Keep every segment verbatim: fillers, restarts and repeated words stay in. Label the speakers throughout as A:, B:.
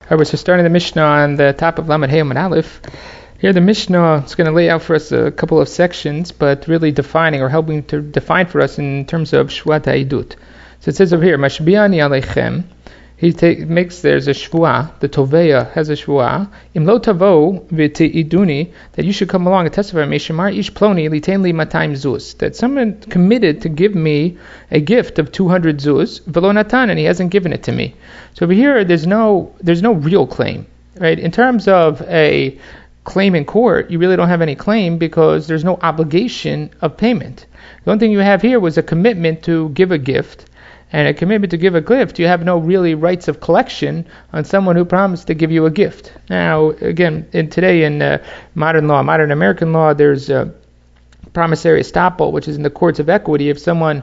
A: Alright, so starting the Mishnah on the top of Lamed Hey Amud Aleph. Here the Mishnah is going to lay out for us a couple of sections, but really defining or helping to define for us in terms of Shvuat HaEdut. So it says over here, Mashbiani Aleichem. He take, makes, there's a shvuah, the Toveya has a shvuah, Im lo tavo v'te'iduni, that you should come along and testify, Meshamar ish ploni litain li matayim zuz, that someone committed to give me a gift of two hundred zuz, v'lo natan, and he hasn't given it to me. So over here, there's no, there's no real claim, right? In terms of a claim in court, you really don't have any claim because there's no obligation of payment. The only thing you have here was a commitment to give a gift, and a commitment to give a gift. You have no really rights of collection on someone who promised to give you a gift. Now, again, in today in uh, modern law, modern American law, there's a promissory estoppel, which is in the courts of equity. If someone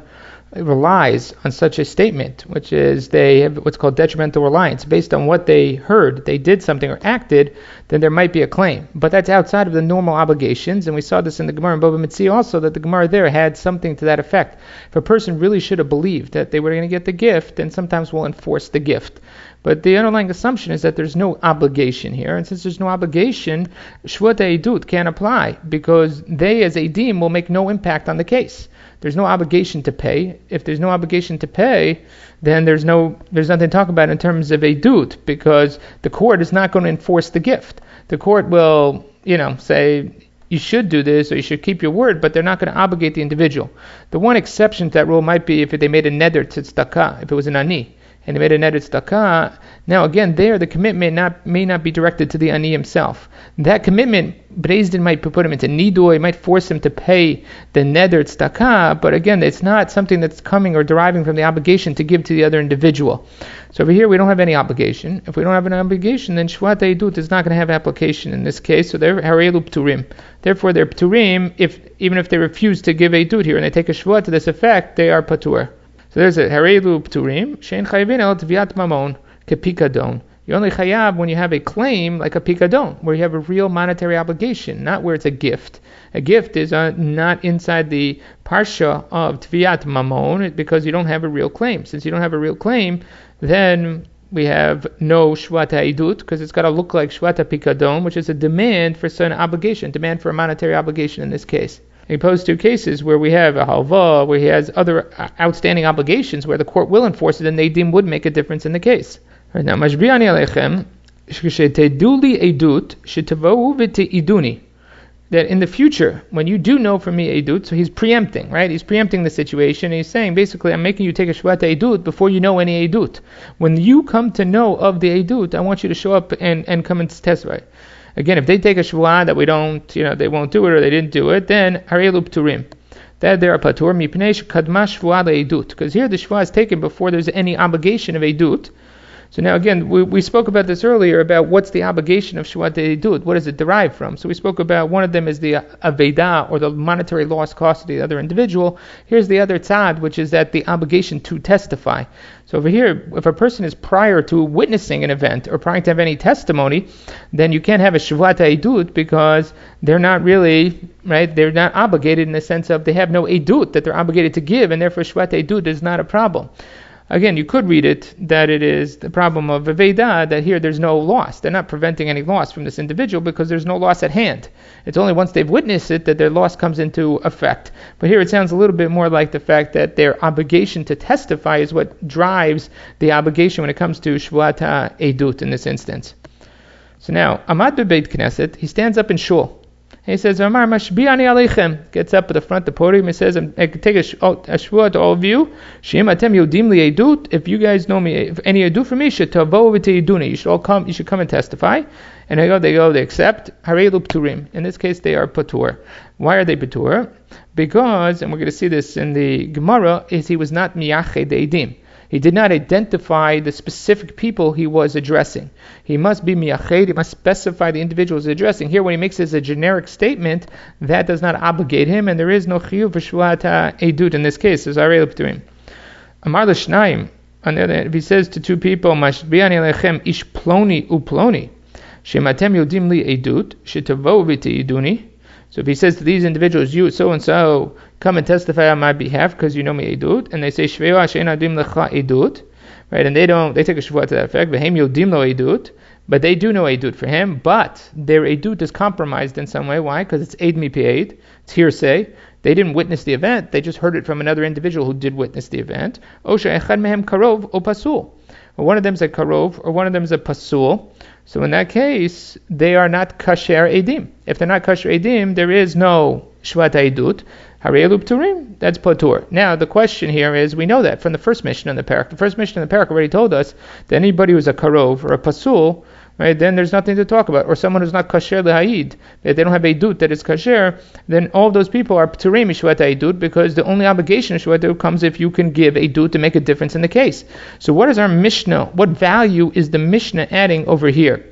A: relies on such a statement, which is they have what's called detrimental reliance, based on what they heard, they did something or acted, then there might be a claim. But that's outside of the normal obligations, and we saw this in the Gemara in Bava Metzia also, that the Gemara there had something to that effect. If a person really should have believed that they were going to get the gift, then sometimes we'll enforce the gift. But the underlying assumption is that there's no obligation here, and since there's no obligation, Shvuat HaEdut can't apply, because they as Eidim will make no impact on the case. There's no obligation to pay. If there's no obligation to pay, then there's no there's nothing to talk about in terms of Eidut, because the court is not going to enforce the gift. The court will, you know, say you should do this or you should keep your word, but they're not going to obligate the individual. The one exception to that rule might be if they made a neder to tzedakah, if it was an ani, and they made a neder tzedakah. Now again, there the commitment not, may not be directed to the ani himself. That commitment, Beis Din might put him into nidui, might force him to pay the neder tzedakah, but again, it's not something that's coming or deriving from the obligation to give to the other individual. So over here, we don't have any obligation. If we don't have an obligation, then Shvuat HaEdut is not going to have application in this case. So they're harelu pturim. Therefore, they're pturim. If even if they refuse to give Eidut here and they take a shvuah to this effect, they are patur. So there's a harelu pturim. Shein chayvin el tviat mamon kepikadon. You're only chayav when you have a claim like a pikadon, where you have a real monetary obligation, not where it's a gift. A gift is uh, not inside the parsha of tviat mamon because you don't have a real claim. Since you don't have a real claim, then we have no Shvuat HaEdut because it's got to look like Shvuat HaPikadon, which is a demand for an obligation, demand for a monetary obligation in this case. As opposed to cases where we have a halva, where he has other outstanding obligations, where the court will enforce it, and they deem would make a difference in the case. Right now, Mashbiani Aleichem, Sheteduli Eidut, Shetavohu V'te'iduni. That in the future, when you do know from me Eidut, so he's preempting, right? He's preempting the situation. He's saying, basically, I'm making you take a Shvuat Eidut before you know any Eidut. When you come to know of the Eidut, I want you to show up and, and come and testify. Again, if they take a Shvuah that we don't, you know, they won't do it or they didn't do it, then Harelu Pturim. That there are Patur, Mipnei Kadma Shvuah Eidut. Because here the Shvuah is taken before there's any obligation of Eidut. So now again, we, we spoke about this earlier about what's the obligation of Shvuat HaEdut, what does it derive from? So we spoke about one of them is the Aveda, or the monetary loss cost of the other individual. Here's the other tzad, which is that the obligation to testify. So over here, if a person is prior to witnessing an event or prior to have any testimony, then you can't have a Shvuat HaEdut because they're not really, right, they're not obligated in the sense of they have no Eidut that they're obligated to give, and therefore Shvuat HaEdut is not a problem. Again, you could read it that it is the problem of Aveda, that here there's no loss. They're not preventing any loss from this individual because there's no loss at hand. It's only once they've witnessed it that their loss comes into effect. But here it sounds a little bit more like the fact that their obligation to testify is what drives the obligation when it comes to Shvuat HaEdut in this instance. So now, Amad Bebeit Knesset, he stands up in shul. He says, Amar Mashbiani Aleichem, gets up at the front of the podium and says, I can take a, sh- a shvuah to all of you. Shim atem yodim li edut. If you guys know me, if any edut for me, shetavo v'teiduni. You should all come. You should come and testify. And they go, they go, they accept. Harelu pturim. In this case, they are patur. Why are they patur? Because, and we're going to see this in the Gemara, is he was not miyached eidim. He did not identify the specific people he was addressing. He must be miyached, he must specify the individuals he's addressing. Here, when he makes this a generic statement, that does not obligate him, and there is no chiyuv for Shvuat HaEdut in this case. There's Arei L'Pturim. Amar L'Shnayim, on the other hand, if he says to two people, Mashbiani Aleichem ish ploni uploni, shematem yodim li edut, shetavo v'teiduni. So if he says to these individuals, you so-and-so, come and testify on my behalf because you know me edut, and they say, Shveo Hashem adim lecha edut, right, and they don't, they take a shvuah to that effect, V'hem yodim lo edut, But they do know Eidut for him, but their Eidut is compromised in some way. Why? Because it's Eid mipi Eid, it's hearsay. They didn't witness the event, they just heard it from another individual who did witness the event. O she'echad mehem karov o pasul. Or one of them is a karov, or one of them is a pasul. So in that case, they are not kasher edim. If they're not kasher edim, there is no shvat Eidut. Harei pturim, that's patur. Now the question here is, we know that from the first mission in the parak. The first mission in the parak already told us that anybody who's a karov or a pasul, right, then there's nothing to talk about. Or someone who's not kasher lehaid, if they don't have Eidut that is kasher, then all of those people are pturim shvat Eidut, because the only obligation of shvat Eidut comes if you can give Eidut to make a difference in the case. So what is our Mishnah? What value is the Mishnah adding over here?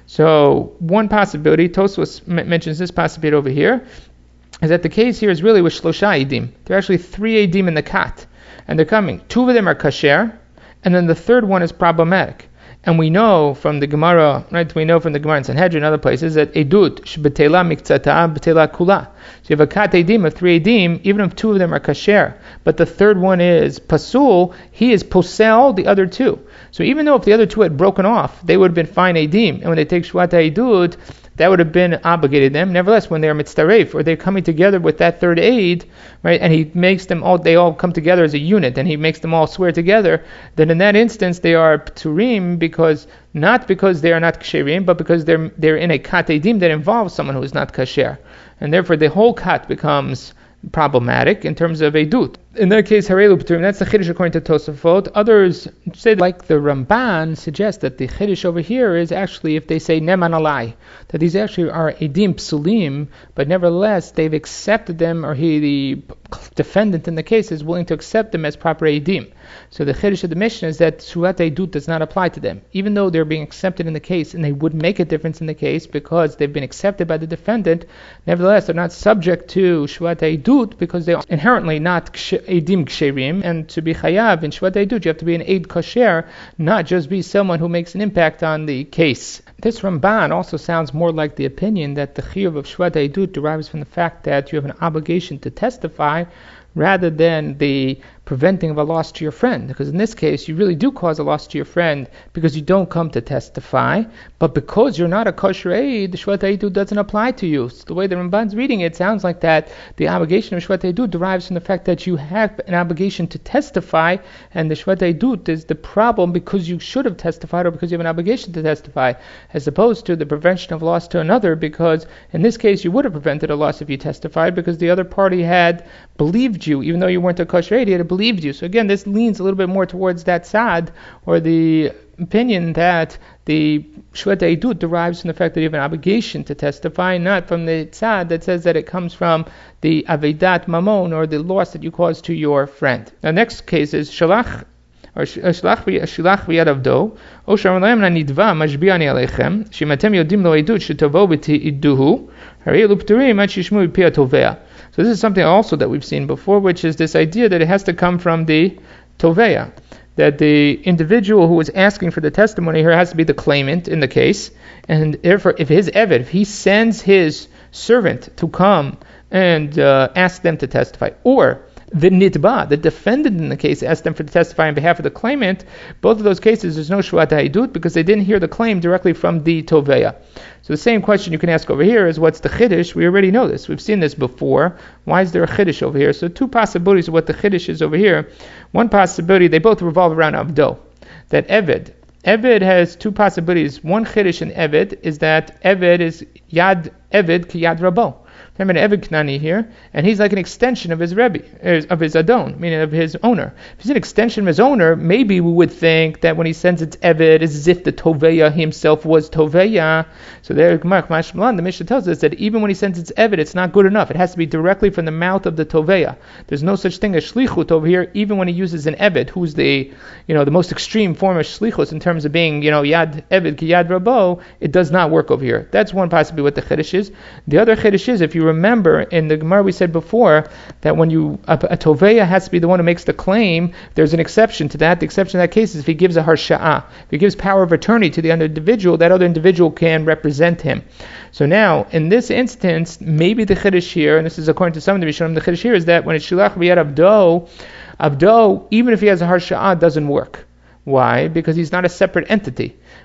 A: So one possibility, Tosfos m- mentions this possibility over here, is that the case here is really with shlosha edim. There are actually three edim in the kat, and they're coming. Two of them are kasher, and then the third one is problematic. And we know from the Gemara, right? We know from the Gemara in Sanhedrin and other places that edut shbetela miktzata betela kula. So you have a kat edim of three edim, even if two of them are kasher, but the third one is pasul, he is posel the other two. So even though if the other two had broken off, they would have been fine edim, and when they take shvat edut, that would have been obligated them. Nevertheless, when they are mitzaref, or they're coming together with that third aid, right, and he makes them all, they all come together as a unit, and he makes them all swear together, then in that instance they are pturim, because not because they are not ksherim, but because they're they're in a kat edim that involves someone who is not kasher, and therefore the whole kat becomes problematic in terms of edut. In that case, harelu pturim. That's the chiddush according to Tosafot. Others say, like the Ramban, suggest that the chiddush over here is actually if they say neman alai, that these actually are edim psulim, but nevertheless they've accepted them, or he, the defendant in the case, is willing to accept them as proper edim. So the chiddush of the Mishnah is that shvat edut does not apply to them, even though they're being accepted in the case, and they would make a difference in the case because they've been accepted by the defendant. Nevertheless, they're not subject to shvat edut because they are inherently not edim ksherim, and to be chayav in shvat edut, you have to be an eid kasher, not just be someone who makes an impact on the case. This Ramban also sounds more like the opinion that the chiyuv of shvat edut derives from the fact that you have an obligation to testify, rather than the preventing of a loss to your friend. Because in this case, you really do cause a loss to your friend because you don't come to testify, but because you're not a kosher aid, the shvat edut doesn't apply to you. So the way the Ramban's reading it sounds like that the obligation of shvat edut derives from the fact that you have an obligation to testify, and the shvat edut is the problem because you should have testified or because you have an obligation to testify, as opposed to the prevention of loss to another, because in this case you would have prevented a loss if you testified because the other party had believed you, even though you weren't a kosher aid, he had believed you. So again, this leans a little bit more towards that side, or the opinion that the shvat edut derives from the fact that you have an obligation to testify, not from the tzad that says that it comes from the avedat mamon, or the loss that you caused to your friend. The next case is shalach, or shalach v'yad avdo, o sharon nidva mashbi'ani alechem, shimatem yodim lo edut shetavo b'ti'iduhu, harei l'pturim ad shishmu b'pi hatovea. So this is something also that we've seen before, which is this idea that it has to come from the toveya, that the individual who is asking for the testimony here has to be the claimant in the case, and therefore if his eved, if he sends his servant to come and uh, ask them to testify, or the nitba, the defendant in the case, asked them for to testify on behalf of the claimant, both of those cases there's no shvat edut because they didn't hear the claim directly from the toveya. So the same question you can ask over here is, what's the chiddush? We already know this. We've seen this before. Why is there a chiddush over here? So two possibilities of what the chiddush is over here. One possibility, they both revolve around avdo, that eved. Eved has two possibilities. One chiddush in eved is that eved is yad eved ki yad rabo. I'm an Eved Knani here, and he's like an extension of his Rebbe, of his Adon, meaning of his owner. If he's an extension of his owner, maybe we would think that when he sends its Eved, it's as if the Toveya himself was Toveya. So there, the Mishnah tells us that even when he sends its Eved, it's not good enough. It has to be directly from the mouth of the Toveya. There's no such thing as Shlichut over here, even when he uses an Eved, who's the, you know, the most extreme form of Shlichut in terms of being, you know, Yad Eved ki Yad Rabo. It does not work over here. That's one possibility what the Chiddush is. The other Chiddush is, if you remember in the Gemara we said before that when you a, a toveya has to be the one who makes the claim, there's an exception to that. The exception in that case is if he gives a harsha'ah, if he gives power of attorney to the other individual, that other individual can represent him. So now in this instance, maybe the chiddush here, and this is according to some of the Rishonim, the chiddush here is that when it's shilach v'yad avdo, avdo, even if he has a harsha'ah, doesn't work. Why? Because he's not a separate entity.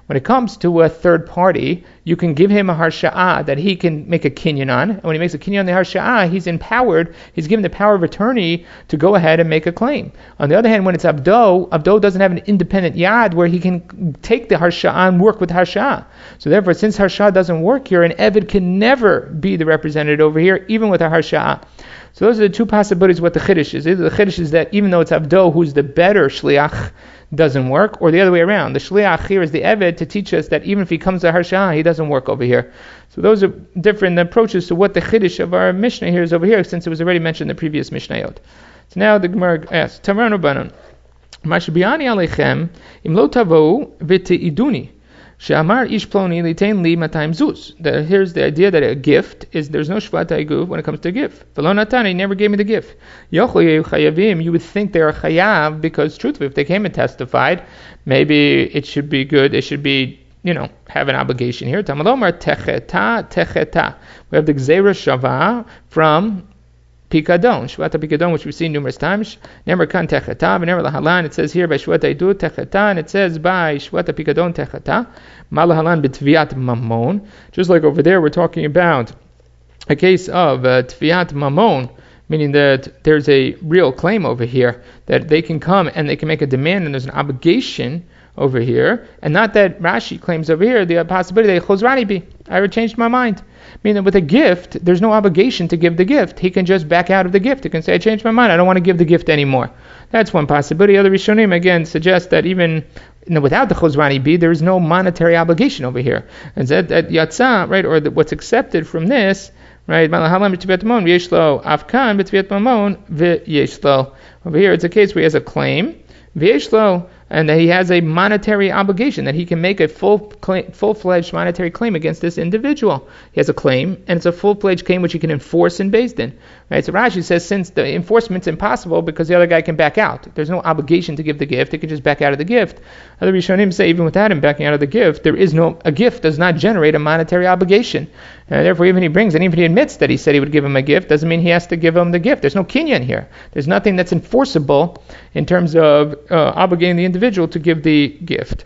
A: When it comes to a third party, you can give him a harsha'ah that he can make a kinyan on. And when he makes a kinyan on the harsha'ah, he's empowered, he's given the power of attorney to go ahead and make a claim. On the other hand, when it's abdo, abdo doesn't have an independent yad where he can take the harsha'ah and work with harsha'ah. So therefore, since harsha'ah doesn't work here, an eved can never be the representative over here, even with a harsha'ah. So those are the two possibilities what the chiddush is. Either the chiddush is that even though it's abdo who's the better shliach, doesn't work, or the other way around. The shliach here is the eved to teach us that even if he comes to harsha'ah, he doesn't work over here. So those are different approaches to what the chiddush of our Mishnah here is over here, since it was already mentioned in the previous Mishnayot. So now the Gemara asks, Tamaranu banan, Mashbiani aleichem im lo tavou v'te'iduni. She'amar ish ploni litain li matayim zuz. Here's the idea that a gift is, there's no shvat ha'iguv when it comes to a gift. V'lo natan, he never gave me the gift. Yochel chayavim, you would think they are chayav, because truthfully, if they came and testified, maybe it should be good, they should be, you know, have an obligation here. Tamalomar techeta, techeta. We have the gzeira shava from Pikadon, Shvata Pikadon, which we've seen numerous times. Never kan techeta, never lahalan. It says here by Shvata Idu techeta, and it says by Shvata Pikadon techeta. Malahalan b'tviat mamon. Just like over there, we're talking about a case of uh, tviat mamon, meaning that there's a real claim over here that they can come and they can make a demand, and there's an obligation over here, and not that Rashi claims over here the possibility that chozrani bi, I changed my mind. Meaning that with a gift, there's no obligation to give the gift. He can just back out of the gift. He can say, I changed my mind, I don't want to give the gift anymore. That's one possibility. Other Rishonim, again, suggest that even you know, without the chozrani bi, there is no monetary obligation over here. And that, that yatsa, right, or the, what's accepted from this, right, malahalam b'tviat mamon, v'yeshlo afkan b'tviat mamon, v'yeshlo. Over here, it's a case where he has a claim, v'yeshlo, and that he has a monetary obligation, that he can make a full claim, full-fledged monetary claim against this individual. He has a claim, and it's a full-fledged claim which he can enforce in Beis Din. Right? So Rashi says since the enforcement's impossible because the other guy can back out, there's no obligation to give the gift, he can just back out of the gift. Other Rishonim say even without him backing out of the gift, there is no, a gift does not generate a monetary obligation. And therefore even he brings, and even he admits that he said he would give him a gift, doesn't mean he has to give him the gift. There's no kinyan here. There's nothing that's enforceable in terms of uh, obligating the individual to give the gift.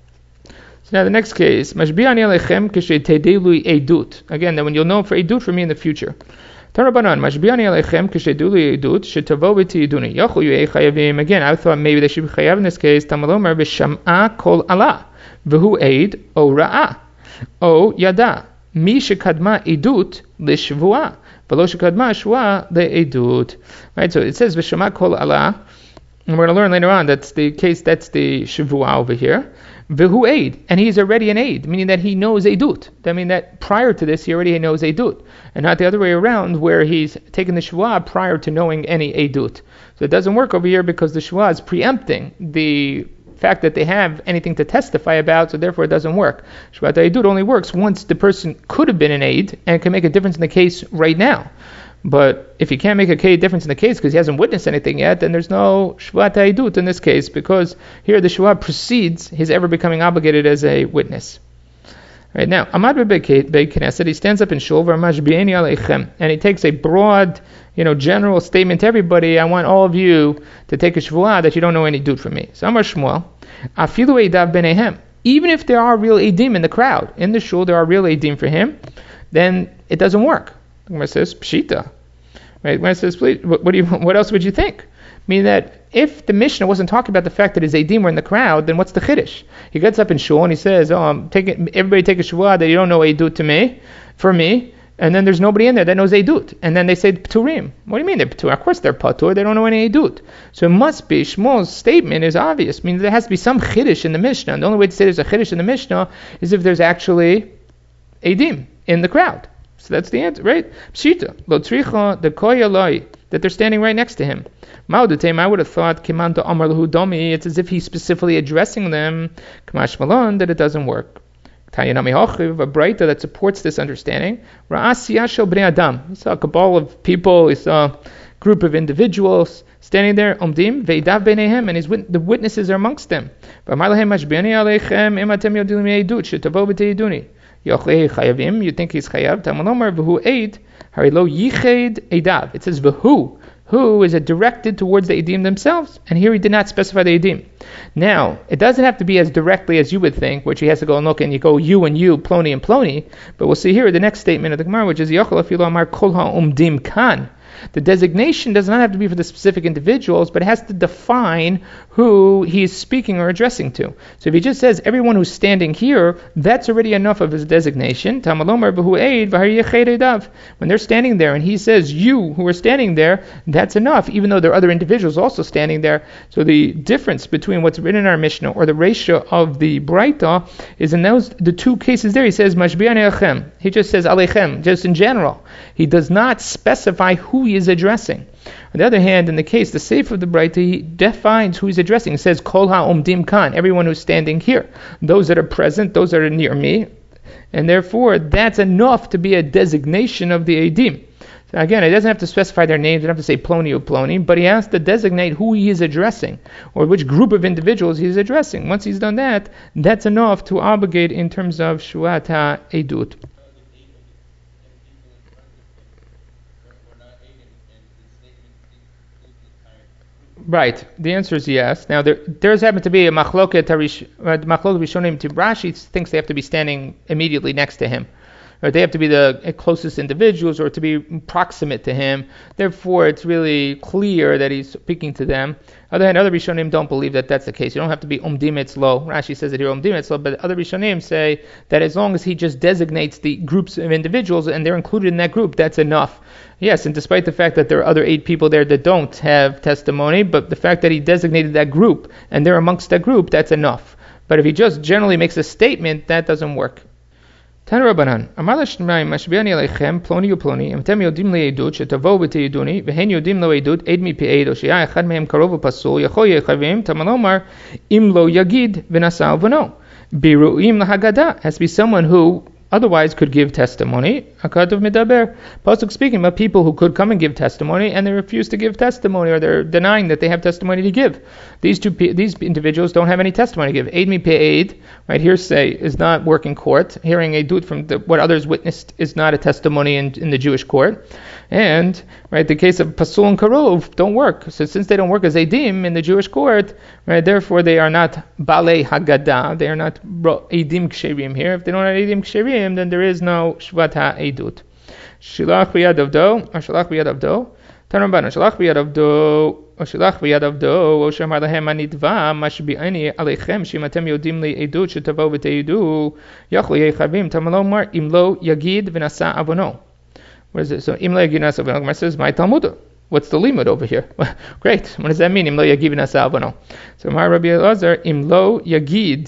A: So now the next case, Mashbi'ani alechem kishetedelu edut. Again, then when you'll know for edut for me in the future. Tarabanan, Mashbi'ani alechem kishetedelu edut shetavo v'tiyiduni. Yochu yu'ei chayavim. Again, I thought maybe they should be chayav in this case. Tamalomer v'sham'a kol Allah v'hu eid o ra'ah o yada mi shekadma edut lishvuah v'lo shekadma shvuah le'edut. Right, so it says v'sham'a kol Allah. And we're going to learn later on that's the case, that's the Shavua over here. V'hu aid, and he's already an aid, meaning that he knows Eidut. That means that prior to this, he already knows Eidut. And not the other way around, where he's taken the Shavua prior to knowing any Eidut. So it doesn't work over here because the Shavua is preempting the fact that they have anything to testify about, so therefore it doesn't work. Shavua Eidut only works once the person could have been an aid and can make a difference in the case right now. But if he can't make a difference in the case because he hasn't witnessed anything yet, then there's no shvat ha'idut in this case, because here the shvat precedes his ever becoming obligated as a witness. Right now, Amad Be'Beit Knesset, he stands up in shul, v'mashbi'eni aleichem, and he takes a broad, you know, general statement to everybody. I want all of you to take a shvuah that you don't know any dut from me. So Amar Shmuel, afilu eidav benehem. Even if there are real edim in the crowd, in the shul there are real edim for him, then it doesn't work. The Gemara says pshita. Right? When it says, please, what, what do you, what else would you think? Meaning that if the Mishnah wasn't talking about the fact that his edim were in the crowd, then what's the chiddush? He gets up in shul and he says, "Oh, I'm taking everybody take a shvuah that you don't know edut to me, for me." And then there's nobody in there that knows edut. And then they say pturim. What do you mean they're ptur? Of course they're patur. They don't know any edut. So it must be, Shmuel's statement is obvious. Meaning there has to be some chiddush in the Mishnah. And the only way to say there's a chiddush in the Mishnah is if there's actually edim in the crowd. So that's the answer, right? Pshita, lo tzricha de koyaloi, that they're standing right next to him. Ma'odutem, I would have thought kimanta amar lahu domi. It's as if he's specifically addressing them. Kamash malon, that it doesn't work. Tayanami hochiv, a breita that supports this understanding. Ra'as yashel bnei adam. He saw a cabal of people. He saw a group of individuals standing there. Omdim veidav bneihem, and his wit- the witnesses are amongst them. V'amar lahem mashbi'ani aleichem im atem yodim me'edut shetavo b'teyiduni. Yochei chayavim, you think he's chayav. Tamalomar v'hu eid, harilo yiched eidav. It says v'hu, who is it directed towards the Eidim themselves? And here he did not specify the Eidim. Now, it doesn't have to be as directly as you would think, which he has to go and look and you go you and you, Ploni and Ploni, but we'll see here the next statement of the Gemara, which is Yochel Afilu Amar Kol HaUmdim Kan. The designation does not have to be for the specific individuals, but it has to define who he is speaking or addressing to. So if he just says everyone who's standing here, that's already enough of his designation. When they're standing there and he says you who are standing there, that's enough, even though there are other individuals also standing there. So the difference between what's written in our Mishnah or the ratio of the Braita is in those the two cases there, he says Mashbi'an Alechem. He just says Alechem, just in general. He does not specify who he is addressing. On the other hand, in the case, the Seif of the Braita, he defines who he's addressing. He says, Kol ha'omdim kan, everyone who's standing here. Those that are present, those that are near me. And therefore, that's enough to be a designation of the Eidim. So again, it doesn't have to specify their names, it doesn't have to say Ploni or Ploni, but he has to designate who he is addressing, or which group of individuals he is addressing. Once he's done that, that's enough to obligate in terms of Shuat ha'edut. Right. The answer is yes. Now, there does happen to be a machloket rishonim to Rashi thinks they have to be standing immediately next to him. Or they have to be the closest individuals or to be proximate to him. Therefore, it's really clear that he's speaking to them. On the other hand, other Rishonim don't believe that that's the case. You don't have to be umdim etzlo. Rashi says that here umdim etzlo, but other Rishonim say that as long as he just designates the groups of individuals and they're included in that group, that's enough. Yes, and despite the fact that there are other eight people there that don't have testimony, but the fact that he designated that group and they're amongst that group, that's enough. But if he just generally makes a statement, that doesn't work. Tan Rabbanan, Amar l'shneimim mashbi'ani aleichem ploni uploni, im tem yodim le'edut shetavo v'teyiduni, v'hen yodim lo edut ed mi pe'ed, o she'ya echad mehem karov u'pasul, yachol yechavim, tamalomar im lo yagid v'nasal v'no. Biru'im l'haggadah, has to be someone who otherwise could give testimony. Hakatav midaber. Pasuk speaking about people who could come and give testimony and they refuse to give testimony, or they're denying that they have testimony to give. These two these individuals don't have any testimony to give. Eid mi pe'ed, right, hearsay is not work in court. Hearing a dud from the, what others witnessed is not a testimony in, in the Jewish court. And right, the case of pasul and karov don't work. So since they don't work as edim in the Jewish court, right, therefore they are not balei haggadah. They are not edim ksherim here. If they don't have edim ksherim, then there is no shvat ha'edut. Shilach b'yad avdo, or shalach b'yad avdo. Tanrabana, shalach b'yad avdo, or shalach b'yad avdo, or shamar lahem anitva, mashbi'ani aleichem, shimatem yodim li edut, shetavo v'teidu, yachli yechavim, tamalomar, imlo yagid v'nasa avono. What is it? So, imlo yagid v'nasa avono. Gemara says, my Talmud. What's the limud over here? Great. What does that mean? Imlo yagid v'nasa avono. So, my Rabbi Elazar, imlo yagid.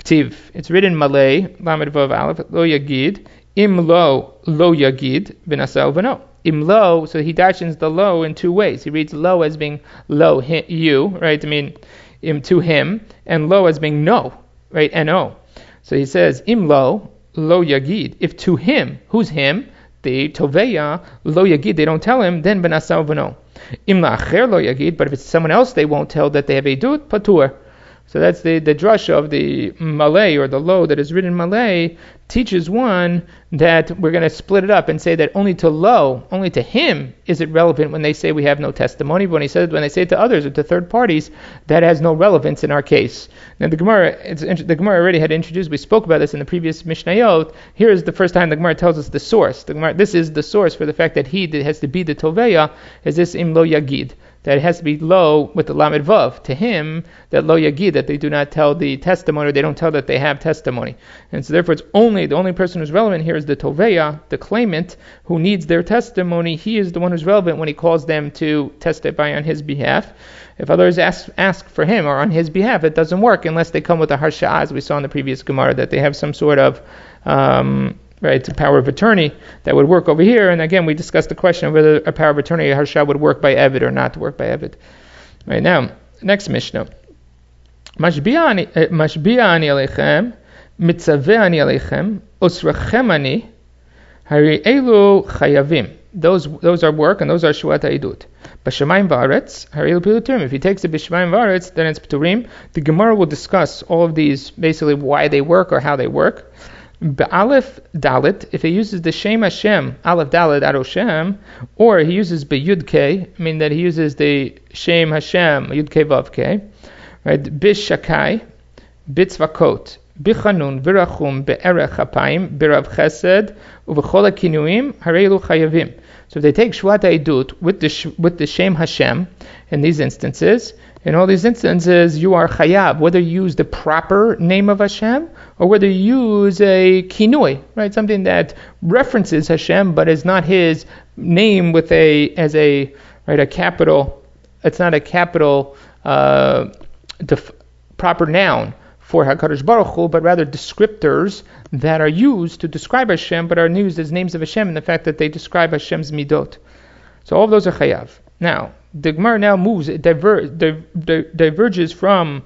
A: It's written Malay, Lamed Vav Aleph, Lo Yagid, Im Lo, Lo Yagid, V'nasal V'no. Im Lo, so he dashens the Lo in two ways. He reads Lo as being Lo, he, you, right? I mean, Im to him, and Lo as being no, right? N O. So he says, Im Lo, Lo Yagid. If to him, who's him? The Toveya, Lo Yagid, they don't tell him, then V'nasal V'no. Im La'acher Lo Yagid, but if it's someone else they won't tell that they have a dud, Patur. So that's the, the drasha of the Malay, or the Lo that is written in Malay, teaches one that we're going to split it up and say that only to Lo, only to him is it relevant when they say we have no testimony, but when he says when they say it to others or to third parties, that has no relevance in our case. Now the Gemara, it's, the Gemara already had introduced, we spoke about this in the previous Mishnayot. Here is the first time the Gemara tells us the source. The Gemara, this is the source for the fact that he that has to be the Toveya, is this Im Lo Yagid. That it has to be Lo with the Lamed Vav. To him, that Lo Yagid, that they do not tell the testimony, or they don't tell that they have testimony. And so therefore it's only, the only person who's relevant here is the Toveya, the claimant, who needs their testimony. He is the one who's relevant when he calls them to testify on his behalf. If others ask ask for him or on his behalf, it doesn't work unless they come with a harsha, as we saw in the previous Gemara, that they have some sort of um, right, a power of attorney that would work over here. And again, we discussed the question of whether a power of attorney, a harsha, would work by Evid or not work by Evid. Right now, next Mishnah. Mashbi'ani aleichem, mitzaveh aleichem, osrachem ani, hari elu chayavim. Those those are work and those are shuat ha'edut. B'shamayim v'aretz, hari elu pilutim. If he takes it b'shamayim v'aretz, then it's p'turim. The Gemara will discuss all of these, basically why they work or how they work. Be'alef dalit, if he uses the Shem Hashem, Aleph dalit Ado Shem, or he uses Be'yud K, I mean that he uses the Shem Hashem, Yud K Vav K, right? Bishakai, Bitzvakot, Bichanun, Birachum, Be'erech Hapayim, Birav Chesed, Uvechol HaKinuim, Hareilu Chayavim. So if they take Shvat Eidut with the with the Shem Hashem in these instances, in all these instances you are Chayav, whether you use the proper name of Hashem or whether you use a Kinui, right? Something that references Hashem but is not his name with a as a right a capital. It's not a capital uh, def, proper noun for HaKadosh Baruch Hu, but rather descriptors that are used to describe Hashem, but are used as names of Hashem, and the fact that they describe Hashem's midot. So all of those are chayav. Now, the Gemara now moves, it diver, di, di, diverges from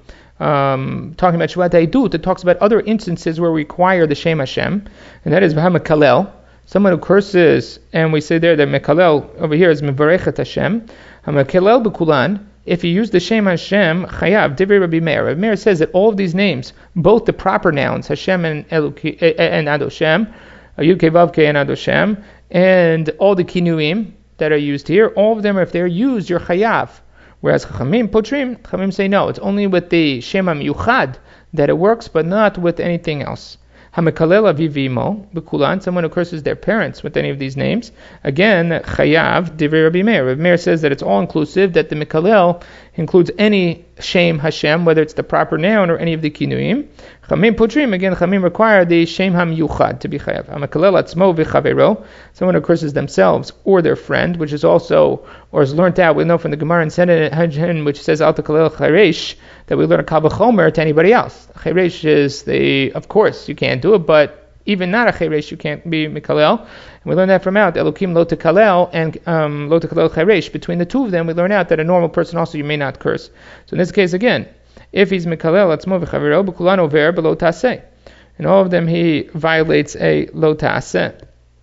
A: um, talking about Shvat Eidut. It talks about other instances where we require the Shem Hashem, and that is V'hamekalel, someone who curses, and we say there that Mekalel over here is Mevarechet Hashem. Hamekalel b'kulan, if you use the Shem Hashem, Chayav, Divrei Rabbi Meir. Rabbi Meir says that all of these names, both the proper nouns, Hashem and Eloki, and Adoshem, Yud Kei Vav Kei and Adoshem, and all the Kinuim that are used here, all of them, if they're used, you're Chayav. Whereas Chachamim, Potrim, Chachamim say no, it's only with the Shem HaMiyuchad that it works, but not with anything else. Hamekalel avivimo b'kulan, someone who curses their parents with any of these names. Again, chayav divrei Rabbi Meir. Rabbi Meir says that it's all inclusive, that the mekalel includes any Shem Hashem, whether it's the proper noun or any of the kinuim. Chamim potrim, again, chamim require the Shem HaMiyuchad to be chayav. Hamekalel atzmo v'chavero, someone who curses themselves or their friend, which is also, or is learnt out, we know from the Gemara in Sanhedrin, which says al takalel charesh, that we learn a kal v'chomer to anybody else. Charesh is the, of course, you can't do it, but even not a charesh, you can't be mikalel. And we learn that from out, Elokim lo tekalel and um, lo tekalel charesh. Between the two of them, we learn out that a normal person also you may not curse. So in this case, again, if he's mikalel atzmo v'chavero b'kulan over below taseh, in all of them he violates a lo taseh.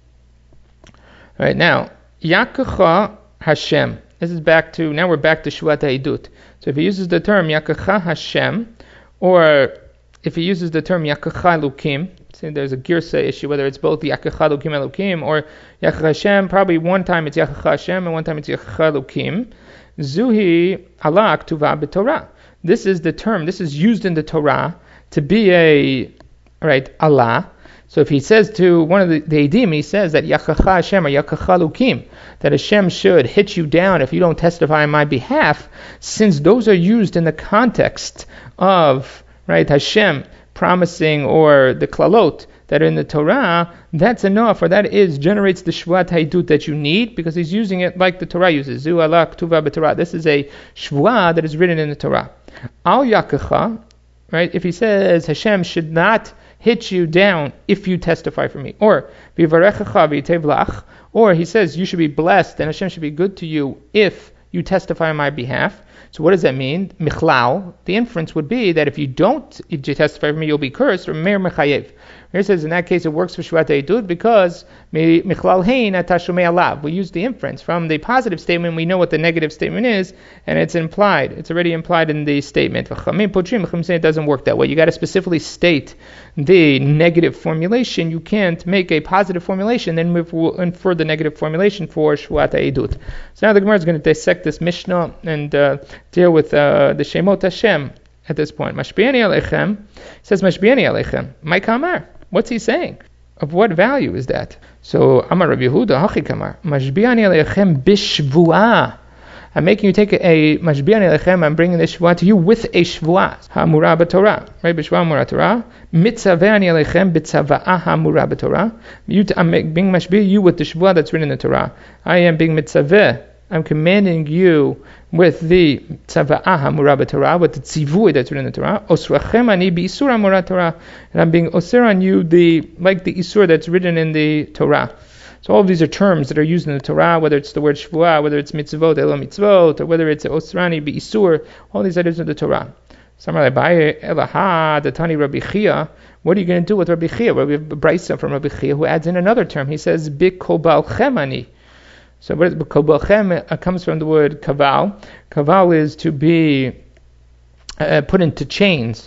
A: Right now, Yakecha Hashem. This is back to, now we're back to Shvat Eidut. So if he uses the term Yakecha Hashem, or if he uses the term Yakecha Elokim, see there's a girsa issue, whether it's both Yakecha Elokim Elokim or Yakecha Hashem, probably one time it's Yakecha Hashem and one time it's Yakecha Elokim. Zuhi alak tuva b'Torah. This is the term, this is used in the Torah to be a, right, Allah. So if he says to one of the, the Eidim, he says that Yakecha Hashem or Yakecha Elokim, that Hashem should hit you down if you don't testify on my behalf, since those are used in the context of, right, Hashem promising, or the klalot that are in the Torah, that's enough, or that is, generates the Shvat Haidut that you need, because he's using it like the Torah uses. Zu alak tuva b'Torah. This is a Shva that is written in the Torah. Al Yakecha, right, if he says Hashem should not hit you down if you testify for me, or or he says you should be blessed and Hashem should be good to you if you testify on my behalf. So what does that mean? Michlal, the inference would be that if you don't if you testify for me, you'll be cursed, or Meir Mechayev. Here says in that case it works for Shvat Eidut because Michlal Hein Atashumei Alav. We use the inference from the positive statement. We know what the negative statement is, and it's implied. It's already implied in the statement. Chachamim Potrim, Chachamim say it doesn't work that way. You got to specifically state the negative formulation. You can't make a positive formulation, then move infer the negative formulation for Shvat Eidut. So now the Gemara is going to dissect this Mishnah and uh, deal with uh, the Shemot Hashem at this point. Mashbiani Aleichem says Mashbiani Aleichem. My Kamar. What's he saying? Of what value is that? So Amar Rabbi Yehuda Hachi Kamar. Mashbiani Aleichem bishvuah. I'm making you take a, a Mashbiani Aleichem. I'm bringing this shvuah to you with a shvuah. Hamura b'Torah. Right? B'shvuah hamura Torah. Mitzavani Aleichem b'tzava'ah hamura b'Torah. I'm being mashbi you with the shvuah that's written in the Torah. I am being mitzaveh. I'm commanding you with the tzava'ah hamura b'Torah, with the tzivui that's written in the Torah. Osrachem ani b'isur hamura Torah, and I'm being osir on you the like the isur that's written in the Torah. So all of these are terms that are used in the Torah, whether it's the word shvuah, whether it's mitzvot, elo mitzvot, or whether it's osrani b'isur. All these items of the Torah. Samar le'baye elaha datani Rabbi Chia. What are you going to do with Rabbi Chia? Well, we have a brisa from Rabbi Chia who adds in another term. He says bikobalchem ani. So what is kobalchem? It comes from the word kaval. Kaval is to be uh, put into chains.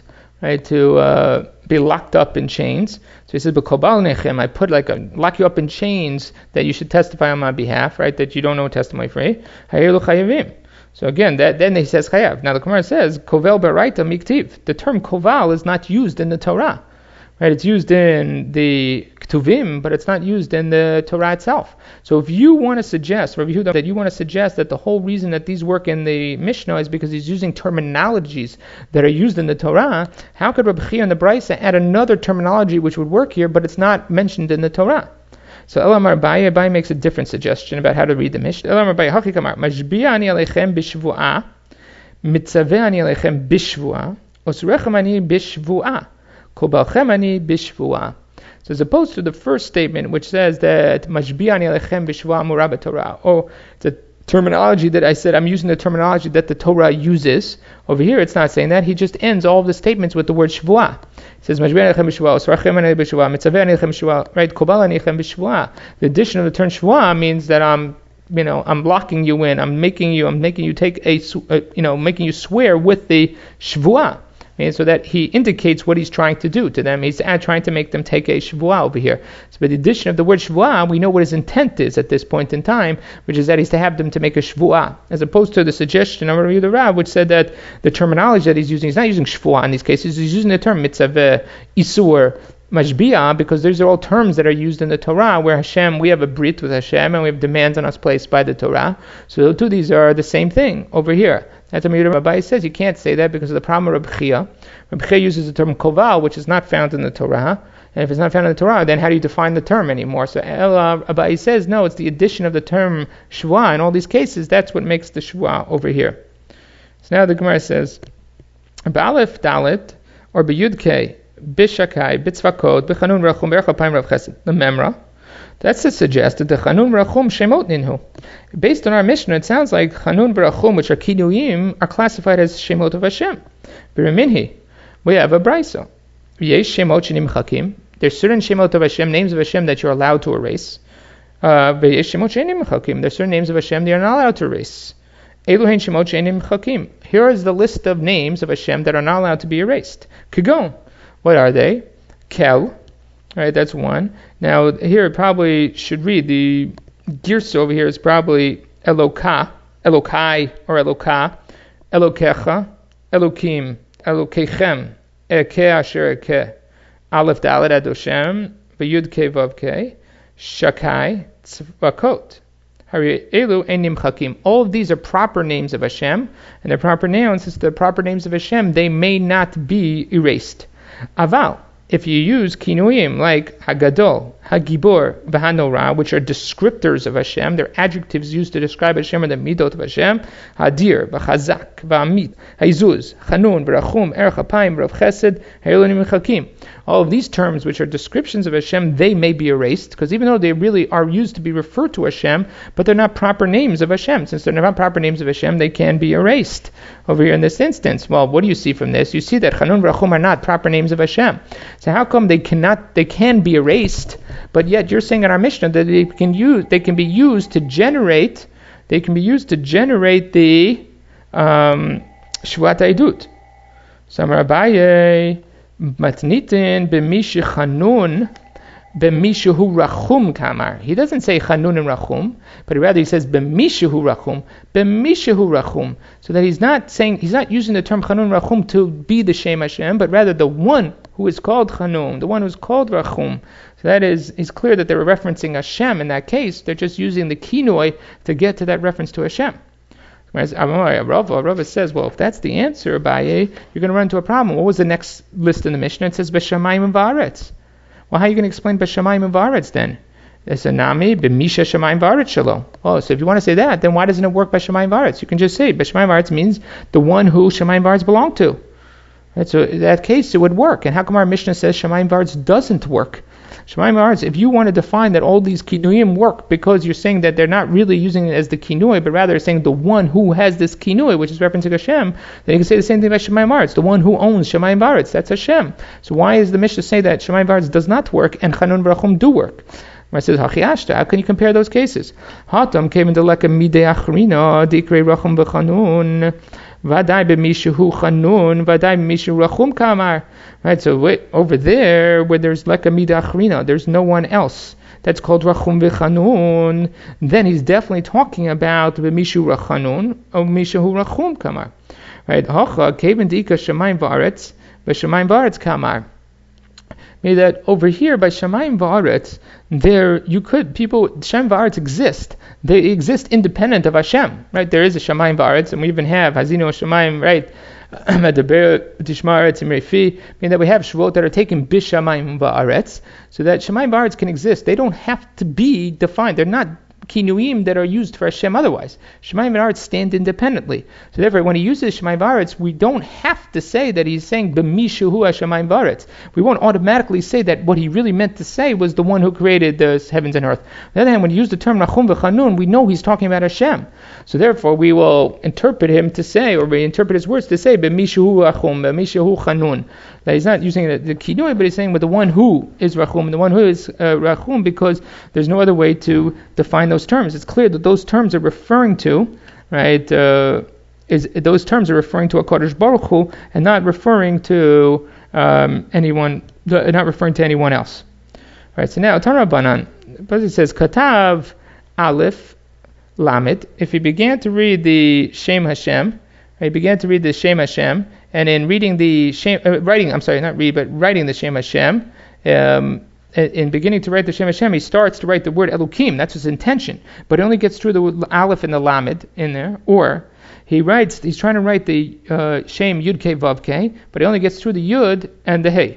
A: right, to uh, be locked up in chains. So he says, "B'kobal nechem," I put like a lock you up in chains that you should testify on my behalf, right? That you don't know testimony free. Hayelu chayavim. So again, that, then he says chayav. Now the Gemara says, "Kovel beraita miktiv." The term koval is not used in the Torah, right? It's used in the Ketuvim, but it's not used in the Torah itself. So if you want to suggest, Rabbi Yehuda, that you want to suggest that the whole reason that these work in the Mishnah is because he's using terminologies that are used in the Torah, how could Rabbi Chia and the Brisa add another terminology which would work here, but it's not mentioned in the Torah? So Elamar Abaye, Abaye makes a different suggestion about how to read the Mishnah. Elamar Abaye, Haki Kamar, Majbiya ani aleichem bishvu'ah, mitzaveh ani aleichem bishvu'ah, osrechem ani bishvu'ah, kobalchem ani bishvu'ah. So as opposed to the first statement, which says that Majbiya ani aleichem bishvu'ah murah Torah, or the terminology that I said, I'm using the terminology that the Torah uses. Over here, it's not saying that. He just ends all of the statements with the word shvuah. He says, Majbiya anichem b'shvuah, osrachem ani b'shvuah, mitzaveh anichem b'shvuah, right? Kobal anichem b'shvuah. The addition of the term shvuah means that I'm, you know, I'm locking you in. I'm making you, I'm making you take a, you know, making you swear with the shvuah. And so that he indicates what he's trying to do to them. He's trying to make them take a shvuah over here. So by the addition of the word shvuah, we know what his intent is at this point in time, which is that he's to have them to make a shvuah, as opposed to the suggestion of Rabbi Yehuda, which said that the terminology that he's using, he's not using shvuah in these cases, he's using the term mitzaveh, isur, Majbiya, because these are all terms that are used in the Torah, where Hashem, we have a brit with Hashem, and we have demands on us placed by the Torah. So the two of these are the same thing over here. That's what Rabbi says. You can't say that because of the problem of Rabbi Chia. Rabbi Chia uses the term koval, which is not found in the Torah. And if it's not found in the Torah, then how do you define the term anymore? So Ella Abai says, no, it's the addition of the term shvuah in all these cases. That's what makes the shvuah over here. So now the Gemara says, Ba'alef Dalet, or B'yudkei, Bishakai, Bitzvakot, B'chanun Rachum, B'erchapayim Rav Chesed, the Memra. That's to suggest that the Chanun Rachum Shemot Ninhu. Based on our Mishnah, it sounds like Chanun Rachum, which are Kinuyim, are classified as Shemot of Hashem. B'reminhi, we have a Brisa. Yesh Shemot Shenim Chakim. There's certain Shemot of Hashem, names of Hashem that you're allowed to erase. Uh, Yesh Shemot Shenim Chakim. There's certain names of Hashem that you're not allowed to erase. Eluhen Shemot Shenim Chakim. Here is the list of names of Hashem that are not allowed to be erased. Kigon. What are they? Kel. Right, that's one. Now, here it probably should read, the Girsa over here is probably Eloka, Elokai, or Eloka, Elokecha, Elokim, Elokechem, Eke Asher Eke, Aleph Dalet Adoshem, V'Yud Ke Vav Ke, Shakai, Tzvakot. Hari Elu Enim Chakim. All of these are proper names of Hashem, and they're proper nouns. Since they're proper names of Hashem, they may not be erased. Aval. If you use kinuyim like Hagadol, Hagibor, V'Hanora, which are descriptors of Hashem, they're adjectives used to describe Hashem, or the midot of Hashem, Hadir, V'Chazak, V'Amit, Haizuz, Chanun, V'Rachum, Erech Apayim, Rav Chesed, Ha'ilonim Chakim. All of these terms, which are descriptions of Hashem, they may be erased, because even though they really are used to be referred to Hashem, but they're not proper names of Hashem. Since they're not proper names of Hashem, they can be erased. Over here in this instance, well, what do you see from this? You see that Chanun, V'Rachum are not proper names of Hashem. So how come they cannot? They can be erased, but yet you're saying in our Mishnah that they can use, they can be used to generate, they can be used to generate the um, Shvuat Haidut. Samar Abaye matnitin b'mishi chanun b'mishu rachum kamar. He doesn't say chanun and rachum, but rather he says b'mishu rachum, b'mishu rachum. So that he's not saying, he's not using the term chanun rachum to be the Shem Hashem, but rather the one who is called Chanun, the one who is called Rachum. So that is, it's clear that they're referencing Hashem in that case. They're just using the kinoi to get to that reference to Hashem. Whereas Rava, Rava says, well, if that's the answer, Abaye, you're going to run into a problem. What was the next list in the Mishnah? It says B'Shamayim and V'Aretz. Well, how are you going to explain B'Shamayim and V'Aretz then? It's a nami b'misha shamayim v'aretz shelo. Oh, so if you want to say that, then why doesn't it work by shamayim v'aretz? You can just say B'Shamayim v'Aretz means the one who shamayim v'aretz belong to. Right, so in that case, it would work. And how come our Mishnah says Shamayim V'Aretz doesn't work? Shamayim V'Aretz, if you want to define that all these kinuyim work because you're saying that they're not really using it as the kinui, but rather saying the one who has this kinui, which is referencing Hashem, then you can say the same thing about Shamayim V'Aretz, the one who owns Shamayim V'Aretz, that's Hashem. So why is the Mishnah say that Shamayim V'Aretz does not work and Chanun V'Rachum do work? It says, how can you compare those cases? Hatam came into like a midei achrina, dikrei Rachum v'Chanun. Vadai b'mishu chanun, vadai b'mishu rachum kamar. Right, so wait, over there, where there's leka midachrina, there's no one else. That's called rachum v'chanun. Then he's definitely talking about b'mishu rachanun or mishu rachum kamar. Right, hacha kevin dika shemayim v'aretz v'shemayim v'aretz kamar. Meaning that over here by Shamayim V'aretz, there you could people Shamayim V'aretz exist. They exist independent of Hashem, right? There is a Shamayim V'aretz, and we even have Hazinu Shamayim, right? Meaning that we have Shavuot that are taken Bishamayim V'aretz, so that Shamayim V'aretz can exist. They don't have to be defined. They're not kinuim that are used for Hashem otherwise. Shemayim V'aretz stand independently. So therefore, when he uses Shemayim V'aretz, we don't have to say that he's saying B'mishu hu Shemayim V'aretz. We won't automatically say that what he really meant to say was the one who created the heavens and earth. On the other hand, when he used the term Rachum V'chanun, we know he's talking about Hashem. So therefore, we will interpret him to say, or we interpret his words to say B'mishu hu Rachum, B'mishu hu Chanun. That he's not using the, the kinui, but he's saying with the one who is Rachum, and the one who is uh, Rachum, because there's no other way to define those terms. It's clear that those terms are referring to, right, uh, is those terms are referring to HaKadosh Baruch Hu, and not referring to um, anyone, not referring to anyone else. Right, so now, Tana Banan, it says, Katav Aleph Lamed, if he began to read the Shem Hashem, right, he began to read the Shem Hashem, and in reading the Shem, uh, writing, I'm sorry, not read, but writing the Shem Hashem, um, in beginning to write the Shem Hashem, he starts to write the word Elokim. That's his intention. But he only gets through the Aleph and the Lamed in there. Or he writes, he's trying to write the uh, Shem Yud K Vav K, but he only gets through the Yud and the Hey.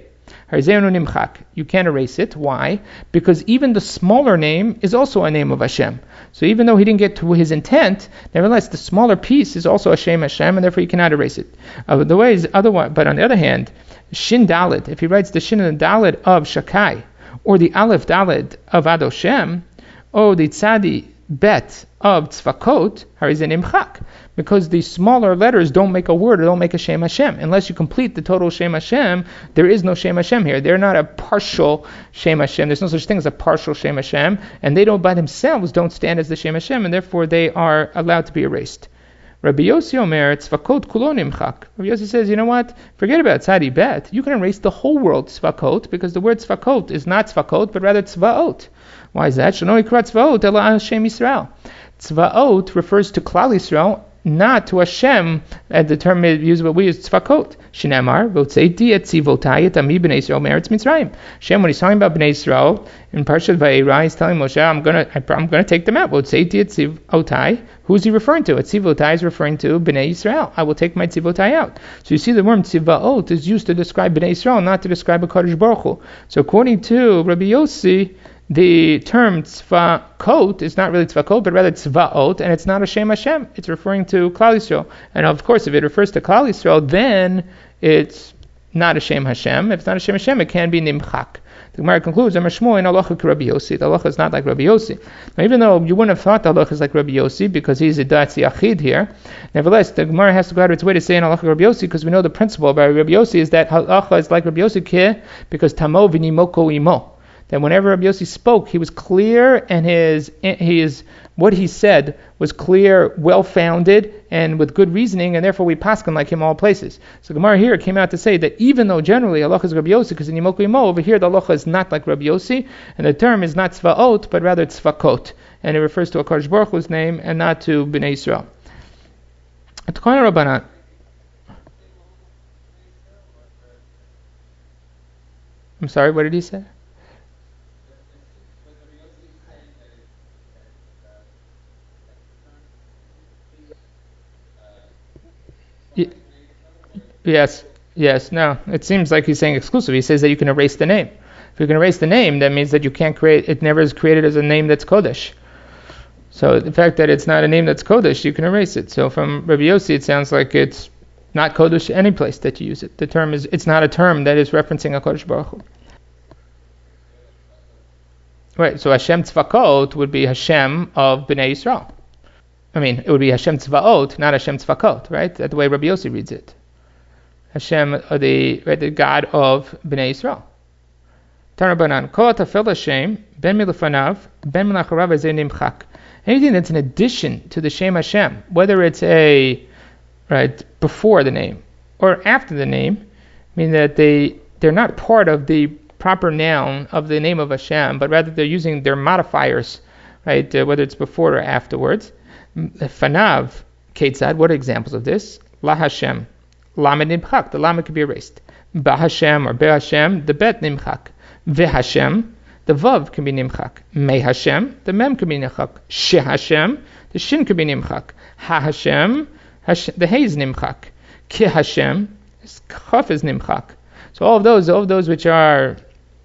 A: You can't erase it. Why? Because even the smaller name is also a name of Hashem. So even though he didn't get to his intent, nevertheless the smaller piece is also a Shem Hashem, and therefore you cannot erase it. Uh, the way is otherwise. But on the other hand, Shin Dalet, if he writes the Shin and the Dalet of Shakai, or the Aleph Dalet of Adoshem, or the Tzadi Bet of Tzvakot, Harizin Imchak, because the smaller letters don't make a word or don't make a Shem Hashem. Unless you complete the total Shem Hashem, there is no Shem Hashem here. They're not a partial Shem Hashem. There's no such thing as a partial Shem Hashem, and they don't by themselves don't stand as the Shem Hashem, and therefore they are allowed to be erased. Rabbi Yossi Omer, Tzvakot kulo nimchak. Rabbi Yossi says, you know what? Forget about Tzadi Bet. You can erase the whole world Tzvakot, because the word Tzvakot is not Tzvakot, but rather Tzvaot. Why is that? Shano ikra Tzvaot ela Hashem Yisrael. Tzvaot refers to Klal Yisrael, not to Hashem, and the term used what we use, Tzvakot. Shinamar, Votzeiti et Tzivotai et Ami b'nei Yisrael me'eretz Mitzrayim. Hashem, when he's talking about b'nei Yisrael, in Parshat Vayera, he's telling Moshe, I'm gonna, I'm gonna take them out. Votzeiti et Tzivotai. Who's he referring to? Et Tzivotai is referring to b'nei Yisrael. I will take my Tzivotai out. So you see the word Tzivaot is used to describe b'nei Yisrael, not to describe a Kadosh Baruch Hu. So according to Rabbi Yossi, the term tzvakot is not really tzvakot, but rather tzvaot, and it's not a Shem Hashem. It's referring to Klal Yisrael. And of course, if it refers to Klal Yisrael, then it's not a Shem Hashem. If it's not a Shem Hashem, it can be nimchak. The Gemara concludes, Amar Shmuel in halacha Rabbi Yossi. The halacha is not like Rabbi Yossi. Now, even though you wouldn't have thought the halacha is like Rabbi Yossi, because he's a datzi achid here, nevertheless, the Gemara has to go out of its way to say in halacha Rabbi Yossi, because we know the principle about Rabbi Yossi is that halacha is like Rabbi Yossi ke, because tamo v'nimoko imo. That whenever Rabbi Yossi spoke, he was clear, and his his what he said was clear, well-founded, and with good reasoning, and therefore we paskin like him all places. So Gemara here came out to say that even though generally halacha is Rabbi Yossi, because in Yimoku Imo, over here the halacha is not like Rabbi Yossi, and the term is not tzvaot, but rather tzvakot, and it refers to a Kadosh Baruch Hu's name, and not to Bnei Yisrael. I'm sorry, what did he say? Yes, yes, no. It seems like he's saying exclusive. He says that you can erase the name. If you can erase the name, that means that you can't create, it never is created as a name that's Kodesh. So the fact that it's not a name that's Kodesh, you can erase it. So from Rabbi Yossi, it sounds like it's not Kodesh any place that you use it. The term is, it's not a term that is referencing a Kodesh Baruch Hu. Right, so Hashem Tzvakot would be Hashem of Bnei Yisrael. I mean, it would be Hashem Tzvaot, not Hashem Tzvakot, right? That's the way Rabbi Yossi reads it. Hashem, or the, right, the God of Bnei Yisrael. Tarabanan, Kol Tafel Hashem, Ben Milafanav, Ben Milacharav Ezei Nimchak. Anything that's in addition to the Shem Hashem, whether it's a, right, before the name or after the name, meaning that they they're not part of the proper noun of the name of Hashem, but rather they're using their modifiers, right? Uh, whether it's before or afterwards. Fanav, Ketzad, what are examples of this? La Hashem, Lamed Nimchak, the Lamed could be erased. Ba Hashem or Be Hashem, the Bet Nimchak. Ve Hashem, the Vav can be Nimchak. Me Hashem, the Mem can be Nimchak. She Hashem, the Shin could be Nimchak. Ha Hashem, Hashem the He is Nimchak. Ki Hashem, Chaf is Nimchak. So all of those, all of those which are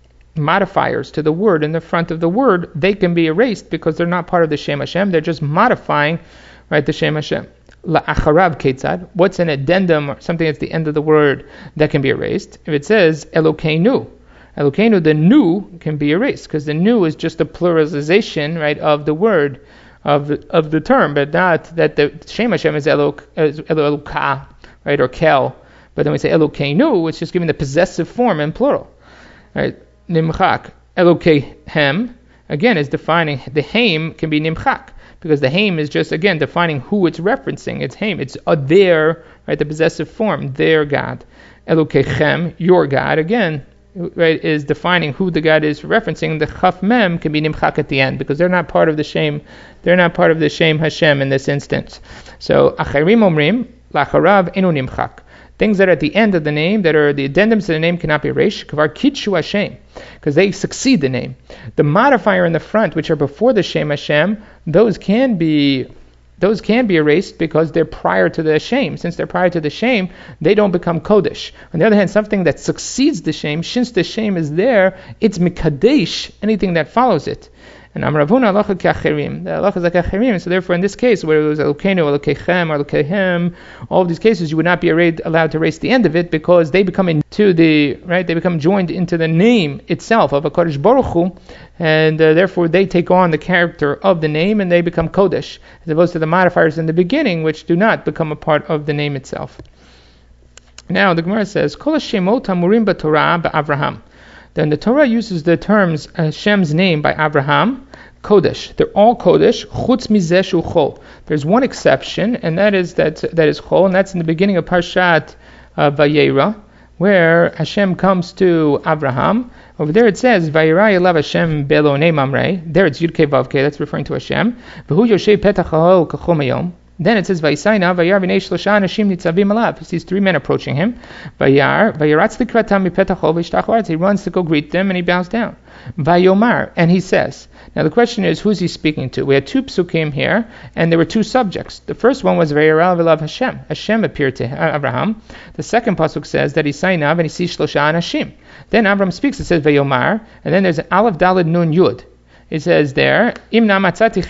A: modifiers to the word in the front of the word, they can be erased because they're not part of the Shem Hashem. They're just modifying, right, the Shem Hashem. La'acharav ketzad. What's an addendum or something at the end of the word that can be erased? If it says Elokeinu, Elokeinu, the nu can be erased because the nu is just a pluralization, right, of the word of the, of the term, but not that the Shem Hashem is Elok, Eloka, right, or Kel. But then we say Elokeinu, it's just giving the possessive form in plural, right? Nimchak. Elokehem, again, is defining, the Haim can be Nimchak, because the Haim is just, again, defining who it's referencing. It's Haim, it's a their, right, the possessive form, their God. Elokechem, your God, again, right, is defining who the God is referencing. The Chaf Mem can be Nimchak at the end, because they're not part of the Shem, they're not part of the Shem Hashem in this instance. So, Acherim Omrim, Lacharav Enu Nimchak. Things that are at the end of the name, that are the addendums to the name, cannot be erased. Kvar Kitshu Hashem, because they succeed the name. The modifier in the front, which are before the Shem Hashem, those can be those can be erased because they're prior to the Shem. Since they're prior to the Shem, they don't become Kodesh. On the other hand, something that succeeds the Shem, since the Shem is there, it's Mikadesh, anything that follows it. And Amravuna halacha ke'acherim. The halacha is like acherim. So therefore, in this case, where it was Elokeinu, Elokechem, or Elokehem, all of these cases, you would not be allowed to erase the end of it because they become into the right. They become joined into the name itself of a Kodesh Baruch Hu, and uh, therefore they take on the character of the name and they become Kodesh, as opposed to the modifiers in the beginning, which do not become a part of the name itself. Now the Gemara says, Kol Shemot Hamurim b'Torah b'Avraham. Then the Torah uses the terms Hashem's name by Abraham, Kodesh. They're all Kodesh, Chutz mizeh shu chol. There's one exception, and that is that that is chol, and that's in the beginning of Parshat uh, Vayera, where Hashem comes to Abraham. Over there it says, Vayera elav Hashem be'elonei mamrei. There it's Yud Kei Vav Kei, that's referring to Hashem. V'hu yoshev petach ha'ol kachol mayom. Then it says, Vayisayna, Vayar v'nei shlosha anashim nitzavim alav. He sees three men approaching him. Vayar, Vayaratz likratam mipetachol v'ishtach ha'aretz. He runs to go greet them and he bows down. Vayomar, and he says. Now the question is, who's he speaking to? We had two psukim here, and there were two subjects. The first one was Vayaral v'lav Hashem. Hashem appeared to Abraham. The second pasuk says that he's Saynav and he sees shlosha anashim. Then Abraham speaks. It says Vayomar, and then there's an Aleph Daled Nun Yud. It says there, Who is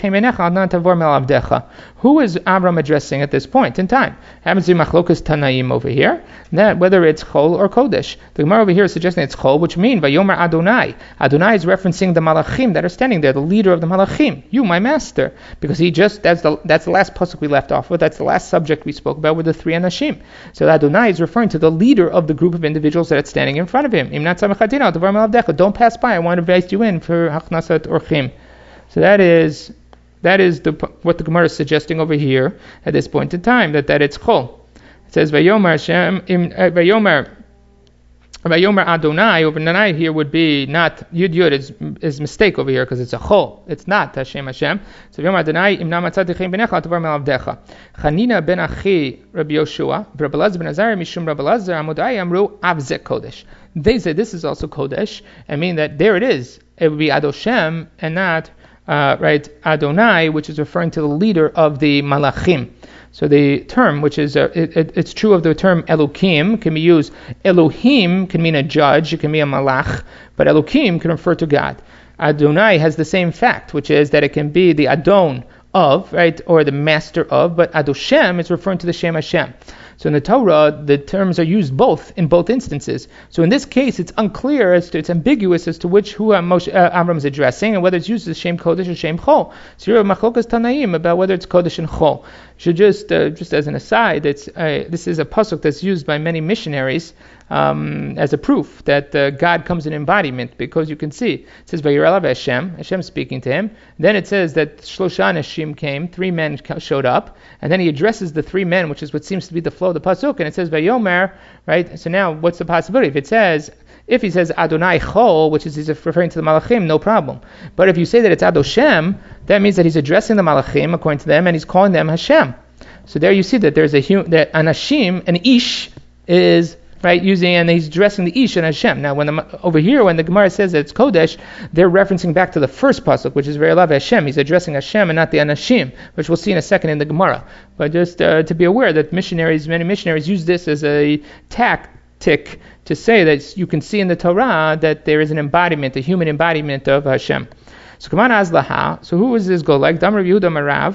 A: Avram addressing at this point in time? Happens to be Machlokas Tanaim over here, that whether it's Chol or Kodesh. The Gemara over here is suggesting it's Chol, which means Vayomer Adonai. Adonai is referencing the Malachim that are standing there, the leader of the Malachim, you, my master, because he just that's the that's the last pasuk we left off with. That's the last subject we spoke about with the three Anashim. So Adonai is referring to the leader of the group of individuals that are standing in front of him. Don't pass by. I want to invite you in for Hachnasat or So that is that is the what the Gemara is suggesting over here at this point in time, that, that it's Chol. It says Vayomer Hashem im Vayomer Vayomer Adonai. Over Adonai here would be not Yud Yud is is mistake over here because it's a Chol. It's not Hashem Hashem. So Vayomer Adonai im na matzati chem benecha tvar melavdecha. Chanina ben Achi Rabbi Yoshua Rabbi Elazar ben Azariah mishum Rabbi Elazar Amudai Amru Avze Kodesh. They say this is also Kodesh. I mean that there it is. It would be Adoshem and not Uh, right, Adonai, which is referring to the leader of the Malachim. So the term, which is, uh, it, it, it's true of the term Elokim, can be used. Elohim can mean a judge, it can be a Malach, but Elokim can refer to God. Adonai has the same fact, which is that it can be the Adon of, right, or the master of, but Adoshem is referring to the Shem Hashem. So in the Torah, the terms are used both in both instances. So in this case, it's unclear as to, it's ambiguous as to which who uh, Moshe, uh, Avram is addressing and whether it's used as Shem Kodesh or Shem Chol. So you're Machlokas Tanaim about whether it's Kodesh and Chol. So just uh, just as an aside, it's uh, this is a pasuk that's used by many missionaries um, as a proof that uh, God comes in embodiment, because you can see it says Vayiralav Hashem, Hashem speaking to him. Then it says that Shlosha Nashim came, three men showed up, and then he addresses the three men, which is what seems to be the flow the pasuk, and it says Vayomer, right? So now, what's the possibility? If it says, if he says Adonai Chol, which is he's referring to the Malachim, no problem. But if you say that it's Adoshem, that means that he's addressing the Malachim according to them, and he's calling them Hashem. So there you see that there's a that Anashim, an Ish is right using, and he's addressing the Ish and Hashem. Now, when the, over here, when the Gemara says that it's Kodesh, they're referencing back to the first pasuk, which is Ve'elav Hashem. He's addressing Hashem and not the Anashim, which we'll see in a second in the Gemara. But just uh, to be aware that missionaries, many missionaries use this as a tactic to say that you can see in the Torah that there is an embodiment, a human embodiment of Hashem. So come on, Azlaha. So who is this go like? Damar Yehuda Marav.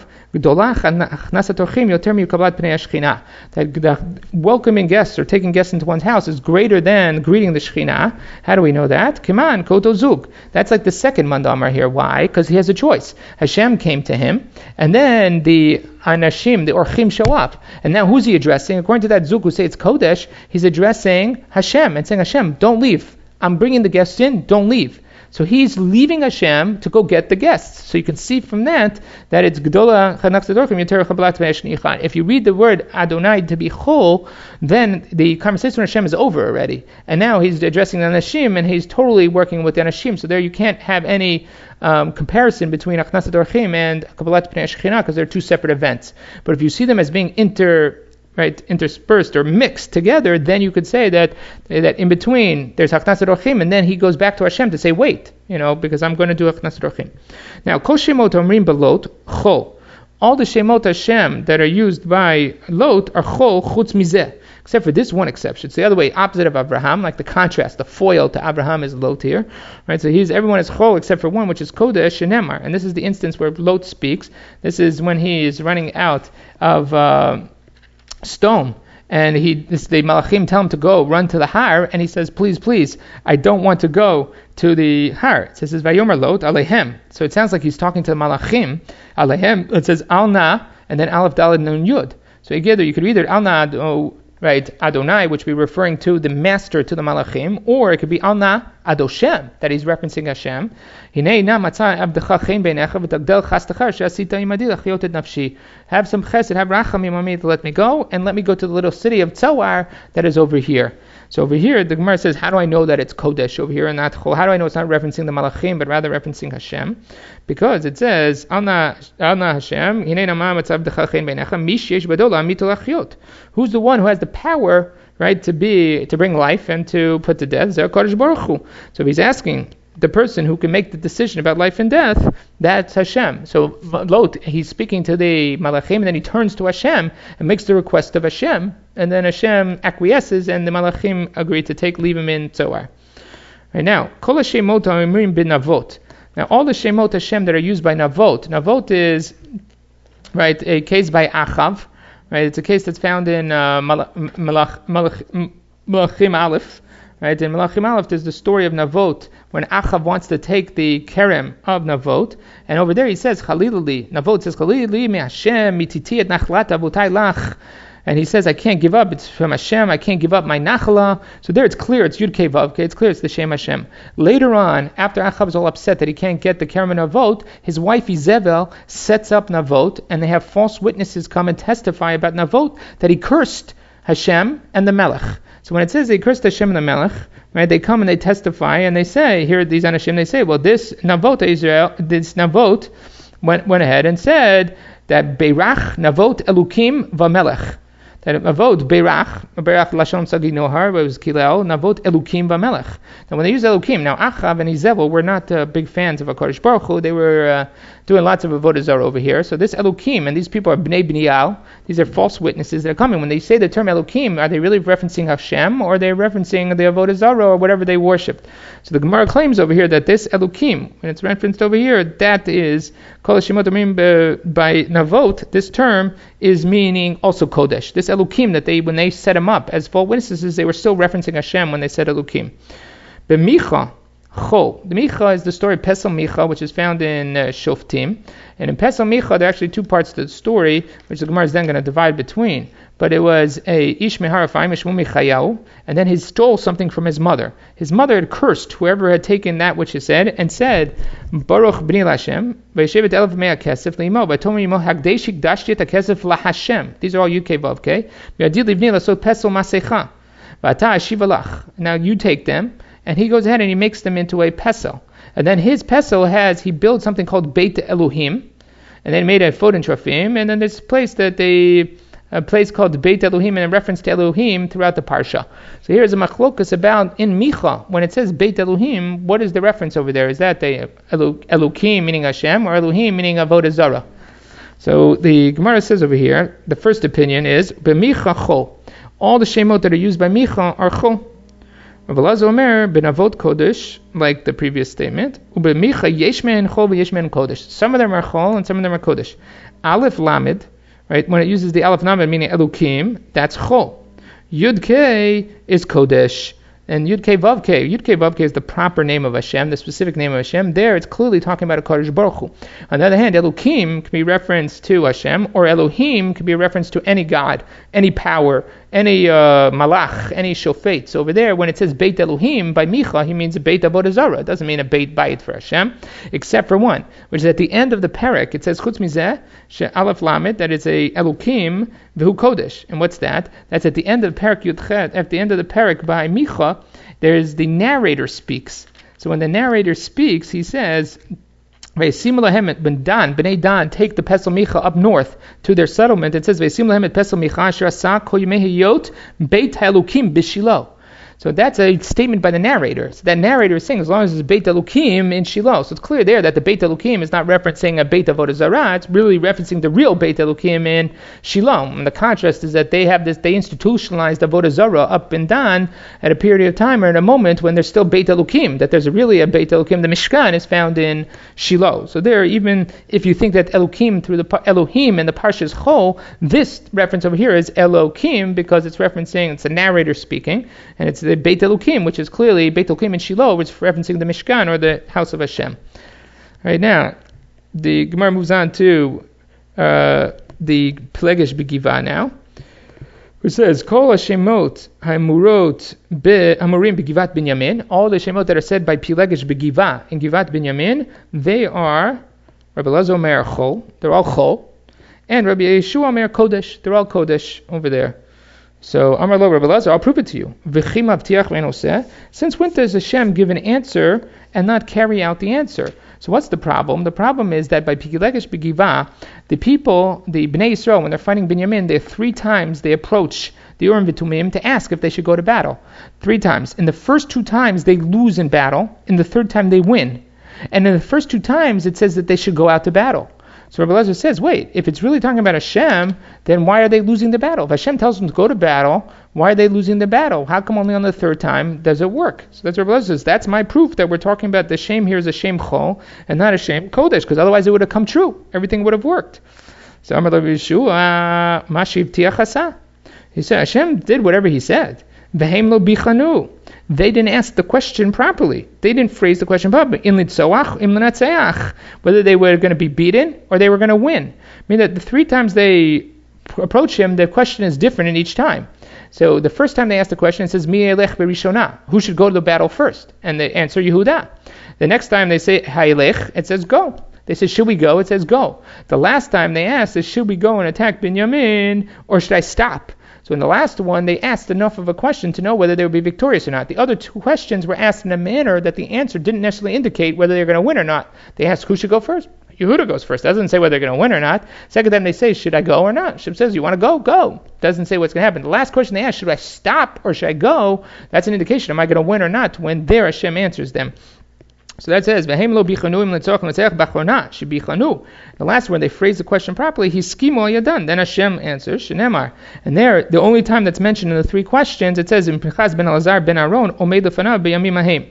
A: That the welcoming guests or taking guests into one's house is greater than greeting the Shekhinah. How do we know that? Kiman Koto Zug. That's like the second mandamar here. Why? Because he has a choice. Hashem came to him, and then the Anashim, the Orchim show up. And now who's he addressing? According to that Zug who say it's Kodesh, he's addressing Hashem and saying, Hashem, don't leave. I'm bringing the guests in, don't leave. So he's leaving Hashem to go get the guests. So you can see from that that it's Gdola Chanach Tzedorchim Yoter Chablat Ve'eshnicha. If you read the word Adonai to be Chol, then the conversation with Hashem is over already. And now he's addressing the Anashim, and he's totally working with the Anashim. So there you can't have any um, comparison between Achnasat Orchim and Kabbalat Pnei Shechina, because they're two separate events. But if you see them as being inter right, interspersed or mixed together, then you could say that that in between there's Haknasat Orchim, and then he goes back to Hashem to say, wait, you know, because I'm going to do Haknasat Orchim. Now, Kol Shemot Omrim Belot Chol. All the Shemot Hashem that are used by Lot are Chol Chutz Mizeh, except for this one exception. It's the other way, opposite of Abraham, like the contrast, the foil to Abraham is Lot here, right? So he's everyone is Chol except for one, which is Kodesh and Emar, and this is the instance where Lot speaks. This is when he is running out of Uh, stone, and he this, the Malachim tell him to go run to the Har, and he says, please, please, I don't want to go to the Har. It says Vayomer Lot Alehem. So it sounds like he's talking to the Malachim Alehem. It says Al Na, and then Aleph Daled Nun Yud. So together you could read it Al Na, oh, right, Adonai, which we're referring to the master to the Malachim, or it could be Al Na Adoshem, that he's referencing Hashem. Have some chesed, have rachamim on me to let me go, and let me go to the little city of Tzawar that is over here. So over here, the Gemara says, how do I know that it's Kodesh over here and not Chol? How do I know it's not referencing the Malachim, but rather referencing Hashem? Because it says, Alna Hashem, who's the one who has the power, right, to be to bring life and to put to death? So if he's asking the person who can make the decision about life and death, that's Hashem. So Lot, he's speaking to the Malachim, and then he turns to Hashem and makes the request of Hashem, and then Hashem acquiesces, and the Malachim agree to take leave him in Tzawar. Right now, Kol Shemot Omrim bin Navot. Now, all the Shemot Hashem that are used by Navot, Navot is right a case by Achav. Right, it's a case that's found in uh, Malach, Malach, Malach, Malachim Aleph. Right, in Malachim Aleph, there's the story of Navot when Achav wants to take the kerem of Navot, and over there he says Chalilali. Navot says Chalilali mi Hashem mititi et nachlat avutai lach. And he says, I can't give up, it's from Hashem, I can't give up my nachla. So there it's clear, it's Yud Kei Vav, okay, it's clear, it's the Shem Hashem. Later on, after Achav is all upset that he can't get the Kerem Navot, his wife Izebel sets up Navot, and they have false witnesses come and testify about Navot, that he cursed Hashem and the Melech. So when it says they cursed Hashem and the Melech, right, they come and they testify, and they say, here these Anashim, they say, well, this Navot Israel, this Navot went, went ahead and said that Beirach Navot Elukim Vamelech. That Avot Beirach, Beirach Lashon Sagi Nohar, was Kilel, Navot Elukim Vamelech. Now when they use Elukim, now Achav and Izebel were not uh, big fans of HaKadosh Baruch Hu. They were uh, doing lots of Avodah Zarah over here. So this Elukim, and these people are Bnei Bnial, these are false witnesses that are coming. When they say the term Elukim, are they really referencing Hashem, or are they referencing the Avodah Zarah, or whatever they worshipped? So the Gemara claims over here that this Elukim, when it's referenced over here, that is Kol Shemot Omrim by Navot, this term is meaning also Kodesh. This Elukim, that they, when they set him up as false witnesses, they were still referencing Hashem when they said Elukim. B'micha, Chol. The Micha is the story of Pesel Micha, which is found in uh, Shoftim. And in Pesel Micha, there are actually two parts to the story, which the Gemara is then going to divide between. But it was a Ish Meharafim, Shmu Michayahu, and then he stole something from his mother. His mother had cursed whoever had taken that which he said, and said, Baruch b'ni Lashem, v'yeshevet elef mea kesef l'imo, v'tomi imo hagdeshik dashti et kesef lahashem. These are all Yud Kei Vav Kei. V'yadid livni lasot pesel masecha, v'ata ashiva lach. Now you take them, and he goes ahead and he makes them into a pesel. And then his pesel has, he builds something called Beit Elohim, and then made a Foden Trofim, and then there's a place that they... a place called Beit Elohim, and a reference to Elohim throughout the Parsha. So here's a machlokas about in Micha, when it says Beit Elohim, what is the reference over there? Is that the Elo- Elohim meaning Hashem, or Elohim meaning Avodah Zarah? So the Gemara says over here, the first opinion is, B'micha chol. All the shemot that are used by Micha are chol. Rav Elazar Omer, ben Avot Kodesh, like the previous statement, U'b'micha yesh men chol v'yesh men kodesh. Some of them are chol, and some of them are kodesh. Aleph Lamed, right? When it uses the Aleph Lamed meaning Elokim, that's Chol. Yud Kei is Kodesh, and Yud Kei Vav Kei. Yud Kei Vav Kei is the proper name of Hashem, the specific name of Hashem. There, it's clearly talking about a Kodesh Baruch Hu. On the other hand, Elokim can be referenced to Hashem, or Elohim can be a reference to any God, any power, any uh, malach, any shofet. So over there, when it says Beit Elohim by Micha, he means a Beit Avodah Zarah. It doesn't mean a Beit Bayit for Hashem, except for one, which is at the end of the parak. It says Chutz Mizeh She Aleph Lamed, that it's a Elokim v'hu Kodesh. And what's that? That's at the end of the parak Yudchet. At the end of the parak by Micha, there's the narrator speaks. So when the narrator speaks, he says, Ve'sim lahem et ben Dan, b'nei Dan, take the Pesel Micha up north to their settlement. It says, Ve'sim lahem et Pesel Micha asher asa kol yemei hayot beit ha'elokim b'Shilo. So that's a statement by the narrator. So that narrator is saying, as long as it's Beit Elokim in Shiloh. So it's clear there that the Beit Elokim is not referencing a Beit Avodah Zarah. It's really referencing the real Beit Elokim in Shiloh. And the contrast is that they have this, they institutionalized Avodah Zarah up in Dan at a period of time or in a moment when there's still Beit Elokim. That there's really a Beit Elokim. The Mishkan is found in Shiloh. So there, even if you think that Elokim through the Elohim and the Parshas Chol, this reference over here is Elokim because it's referencing, it's a narrator speaking, and it's the Beit Elokim, which is clearly Beit Elokim in Shiloh, which is referencing the Mishkan or the house of Hashem. Right now, the Gemara moves on to uh, the Plegesh Begiva now, which says, Kol Hashemot Hamurot Hamurim Begivat Binyamin. All the Shemot that are said by Plegesh Begiva in Givat Binyamin, they are Rabbi Elazar Omer Chol. They're all Chol, and Rabbi Yeshua Omer Kodesh. They're all Kodesh over there. So, Amar Lo Rabbi Elazar, I'll prove it to you. Since when does Hashem give an answer and not carry out the answer? So what's the problem? The problem is that by Pikilegesh Begiva, the people, the Bnei Yisrael, when they're fighting Binyamin, they three times they approach the Urim V'Tumim to ask if they should go to battle. Three times. In the first two times, they lose in battle. In the third time, they win. And in the first two times, it says that they should go out to battle. So Rabbi Elazar says, wait, if it's really talking about Hashem, then why are they losing the battle? If Hashem tells them to go to battle, why are they losing the battle? How come only on the third time does it work? So that's Rabbi Elazar says, that's my proof that we're talking about the shame here is a shame chol and not a shame kodesh, because otherwise it would have come true. Everything would have worked. So Amar Rabbi Yeshua, Mashiv Tiachasa. He said, Hashem did whatever he said. V'heim lo bichanu. They didn't ask the question properly. They didn't phrase the question properly. In litzoach, im l'natzeach. Whether they were going to be beaten or they were going to win. I mean that the three times they approach him, the question is different in each time. So the first time they ask the question, it says, Mi elech berishona. Who should go to the battle first? And they answer Yehuda. The next time they say, Ha'elech, it says go. They say, should we go? It says go. The last time they asked is, should we go and attack Binyamin or should I stop? So in the last one, they asked enough of a question to know whether they would be victorious or not. The other two questions were asked in a manner that the answer didn't necessarily indicate whether they're going to win or not. They asked who should go first. Yehuda goes first. Doesn't say whether they're going to win or not. Second time they say, should I go or not? Hashem says, you want to go? Go. Doesn't say what's going to happen. The last question they asked, should I stop or should I go? That's an indication, am I going to win or not? When there Hashem answers them. So that says, the last word, they phrase the question properly, he's skimo yadan. Then Hashem answers, shenemar. And there, the only time that's mentioned in the three questions, it says, in Pinchas ben Elazar ben Aaron, omed lefanav b'yamim ahem.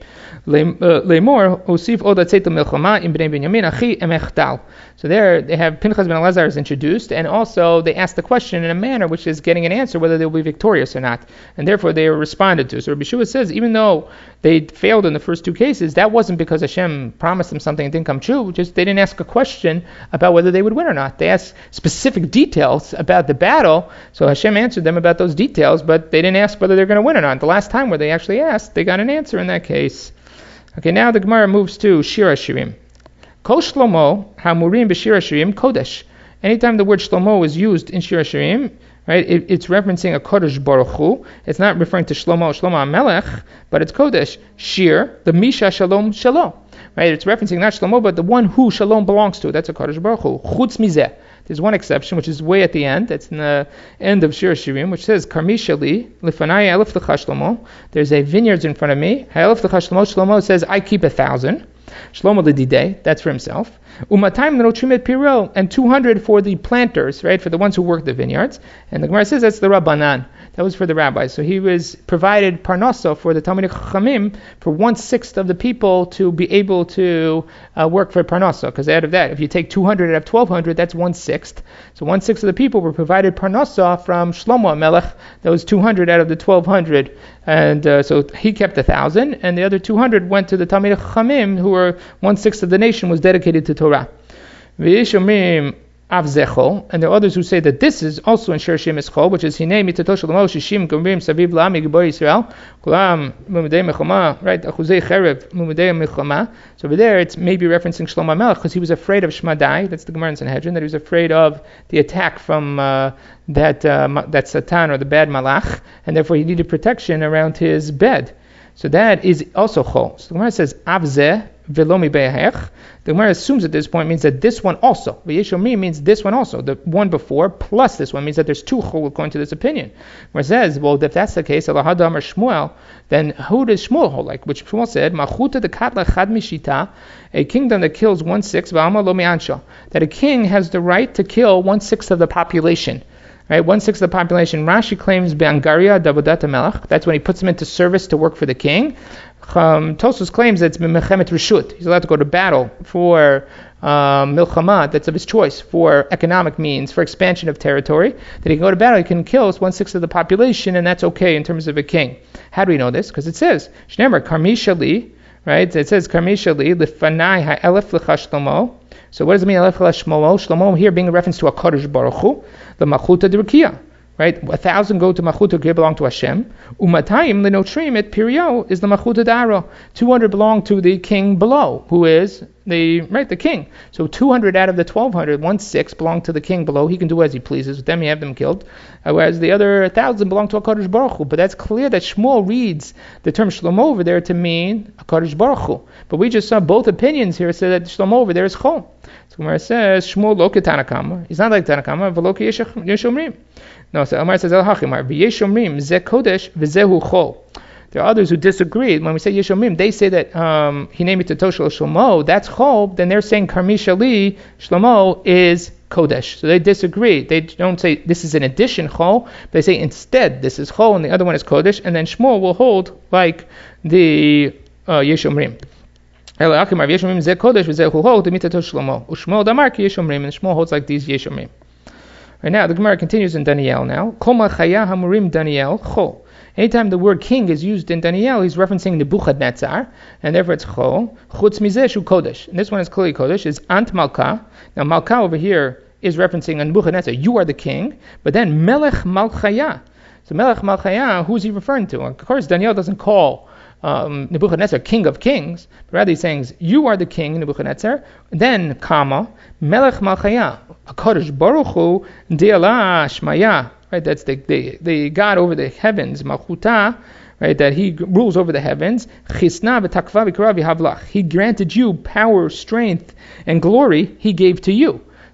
A: Leimor, osif od atzeit milchama im bnei Binyamin achi emechtal. So there, they have Pinchas ben Elazar is introduced, and also they ask the question in a manner which is getting an answer whether they'll be victorious or not. And therefore, they are responded to. So Rabbi Shua says, even though they failed in the first two cases, that wasn't because Hashem promised them something and didn't come true, just they didn't ask a question about whether they would win or not. They asked specific details about the battle, so Hashem answered them about those details, but they didn't ask whether they're going to win or not. The last time where they actually asked, they got an answer in that case. Okay, now the Gemara moves to Shir HaShirim. Kol Shlomo hamurim b'Shir HaShirim kodesh. Anytime the word Shlomo is used in Shir HaShirim, right, it, it's referencing a Kodesh Baruch Hu. It's not referring to Shlomo, Shlomo HaMelech, but it's Kodesh. Shir, the Misha Shalom Shalom. Right, it's referencing not Shlomo, but the one who Shalom belongs to. That's a Kodesh Baruch Hu. Chutz mizeh. There's one exception, which is way at the end. That's in the end of Shir HaShirim, which says, Karmi Shali, Lifanai Elef L'cha Shlomo. There's a vineyards in front of me. Elef L'cha Shlomo. Shlomo says, I keep a thousand. Shlomo L'didei, that's for himself. Umatayim L'nochrim et Piro, and two hundred for the planters, right, for the ones who work the vineyards. And the Gemara says that's the Rabbanan. That was for the rabbis. So he was provided parnaso for the Talmidei Chachamim for one-sixth of the people to be able to uh, work for parnaso. Because out of that, if you take two hundred out of twelve hundred, that's one-sixth. So one-sixth of the people were provided parnaso from Shlomo HaMelech. That was two hundred out of the twelve hundred. And uh, so he kept a thousand, and the other two hundred went to the Talmidei Chachamim, who were one-sixth of the nation was dedicated to Torah. V'yishomim Avzechol, and there are others who say that this is also in Shir HaShirim Eschol, which is Hinei Mitato Shlomo Shishim Gomrim Saviv La'ami Gibor Yisrael Kulam Mumidei Mechama, right? Achuzei Cherev Mumidei Mechama. So over there, it's maybe referencing Shlomo HaMelech because he was afraid of Shmadai. That's the Gemara in Sanhedrin, that he was afraid of the attack from uh, that uh, that Satan or the bad Malach, and therefore he needed protection around his bed. So that is also Chol. So the Gemara says Avzeh Velomi Be'ahech. The Gemara assumes at this point means that this one also. V'yeshomri means this one also. The one before plus this one means that there's two chol according to this opinion. Where it says, well, if that's the case, Elahadam or Shmuel, then who does Shmuel hold like? Which Shmuel said, Machuta de katla chad mishita, a kingdom that kills one-sixth, v'alma lo mi'ansha, that a king has the right to kill one-sixth of the population. Right, one-sixth of the population. Rashi claims Be'angaria Dabodat HaMelech. That's when he puts them into service to work for the king. Um, Tosfos claims that it's Mechemet Rishut. He's allowed to go to battle for um, Milchama, that's of his choice, for economic means, for expansion of territory. That he can go to battle, he can kill one-sixth of the population, and that's okay in terms of a king. How do we know this? Because it says, Shnemer Karmi Shali, right? It says Karmi Shali, Lifanai Ha'elef L'cha Shlomo. So what does it mean, Elef L'cha Shlomo? Shlomo here being a reference to a Kodesh Baruch Hu, the Machuta D'Rukiya. Right, a thousand go to Machuta D'Rukiya, belong to Hashem. Umatayim L'notrim et Pirio is the Machuta D'Aro. Two hundred belong to the king below, who is the right the king. So two hundred out of the twelve hundred, one sixth belong to the king below. He can do as he pleases with them. He have them killed. Uh, whereas the other one thousand belong to a Kodesh Baruch Hu. But that's clear that Shmuel reads the term Shlomo over there to mean a Kodesh Baruch Hu. But we just saw both opinions here say that Shlomo over there is Chol. So Gemara says Shmuel lo ketanakama. He's not like Tanakama. V'lo k'yeshomrim. No, so Amar says, Al-Hachimar, V'yeshomrim, Zeh Kodesh, V'zehu Chol. There are others who disagree. When we say Yeshomrim, they say that um, Hinei Mitato Shlomo, that's Chol, then they're saying Karmi Shali, Shlomo is Kodesh. So they disagree. They don't say this is an addition Chol, they say instead this is Chol and the other one is Kodesh, and then Shmuel will hold like the uh, Yeshomrim. El-Hachimar, V'yeshomrim, Zeh Kodesh, V'zehu Chol, Mitato Shlomo. Ushmuel Damar ki Yeshomrim, and Shmuel holds like these Yeshomrim. Right now, the Gemara continues in Daniel now. Koma Chaya Hamurim Daniel Chol. Anytime the word king is used in Daniel, he's referencing Nebuchadnezzar, and therefore it's Chol. Chutz Mizeh Shu Kodesh. And this one is clearly Kodesh, is Ant Malka. Now, Malka over here is referencing Nebuchadnezzar. You are the king. But then Melech Malchaya. So Melech Malchaya, who's he referring to? Of course, Daniel doesn't call Um, Nebuchadnezzar, king of kings, but rather he's saying, you are the king, Nebuchadnezzar. Then, comma, Melech Malchaya, HaKadosh Baruch Hu, Di'ala Shmaya, right? That's the, the the God over the heavens, Malchuta, right? That He rules over the heavens. Chisna v'takva v'kara v'havlach. He granted you power, strength, and glory. He gave to you.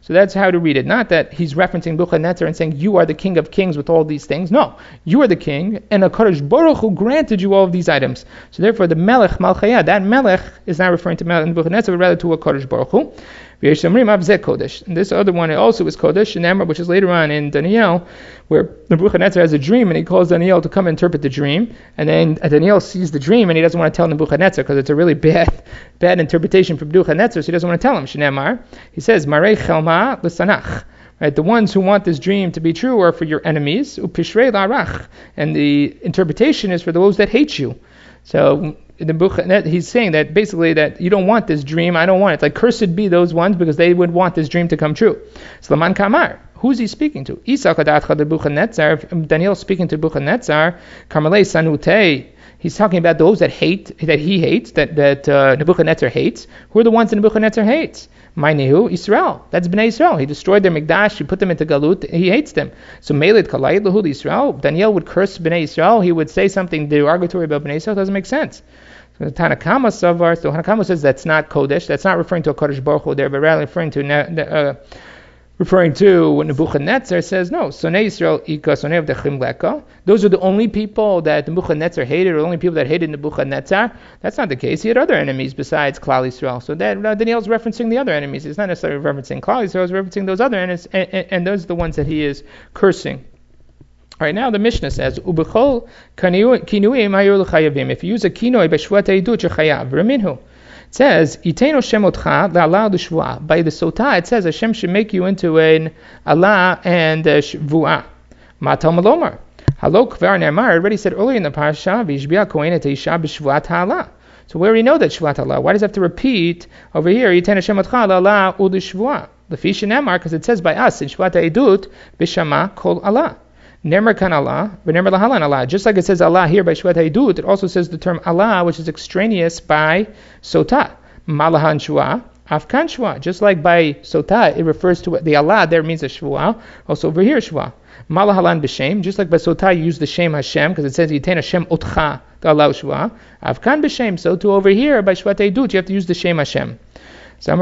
A: So that's how to read it. Not that he's referencing Nebuchadnezzar and saying, you are the king of kings with all these things. No, you are the king, and HaKadosh Baruch Hu granted you all of these items. So therefore, the Melech Malchaya, that Melech is not referring to Nebuchadnezzar, but rather to HaKadosh Baruch Hu. And this other one also is Kodesh, and which is later on in Daniel, where Nebuchadnezzar has a dream and he calls Daniel to come interpret the dream, and then Daniel sees the dream and he doesn't want to tell Nebuchadnezzar because it's a really bad bad interpretation from Nebuchadnezzar, so he doesn't want to tell him. Shneimar, he says, Marei Chelma l'sanach. Right, the ones who want this dream to be true are for your enemies, upishrei la'arach, and the interpretation is for those that hate you. So the book, he's saying that basically that you don't want this dream, I don't want it. It's like cursed be those ones because they would want this dream to come true. Slaman Kamar, who's he speaking to? Daniel speaking to Nebuchadnezzar, Karmelei Sanute. He's talking about those that hate, that he hates, that that uh, Nebuchadnezzar hates. Who are the ones that Nebuchadnezzar hates? Ma'nehu Israel. That's Bnei Israel. He destroyed their Mikdash. He put them into Galut. He hates them. So Melid Kalayid Lahud Israel. Daniel would curse Bnei Israel. He would say something derogatory about Bnei Israel. It doesn't make sense. So the Tanakama Savar. So Tanakama says that's not Kodesh. That's not referring to a Kodesh Baruch Hu there, but rather referring to uh, referring to when Nebuchadnezzar says no. Sonei Israel Ika Sonei of the Chimleka. Those are the only people that Nebuchadnezzar hated, or the only people that hated Nebuchadnezzar. That's not the case. He had other enemies besides Klal Yisrael. So that uh, Daniel's referencing the other enemies. It's not necessarily referencing Klal Yisrael. It's referencing those other enemies, and, and, and those are the ones that he is cursing. All right, now the Mishnah says, Ubechol kinuim hayur l'chayavim. If you use a kinoi b'shvuat ha'idut, you're chayav. Reminhu. It says, Iteno shemotcha la'ala l'shvuah. By the sotah, it says Hashem should make you into an Allah and a shvuah. Matal malomar. Halo kvar ne'amar. I already said earlier in the parasha, v'yishbiah kohen et isha b'shvuat ha'ala. So we already know that shvuat Allah. Why does it have to repeat over here? Iteno shemotcha la'ala u'l'shvuah. L'fish ne'amar, because it says by us in shvuat ha'idut b'shama kol Allah. Nemer kan Allah, but nemer lahalan Allah. Just like it says Allah here by Shvuat Haidut, it also says the term Allah, which is extraneous by Sotah. Malahan Shua, Afkan Shua. Just like by Sotah, it refers to the Allah, there means a Shua. Also over here, Shua. Malahalan b'shem, just like by Sotah you use the Shem Hashem, because it says Yitain Hashem Otcha, the Allah Shua. Afkan b'shem, so to over here by Shvuat Haidut, you have to use the Shem Hashem. So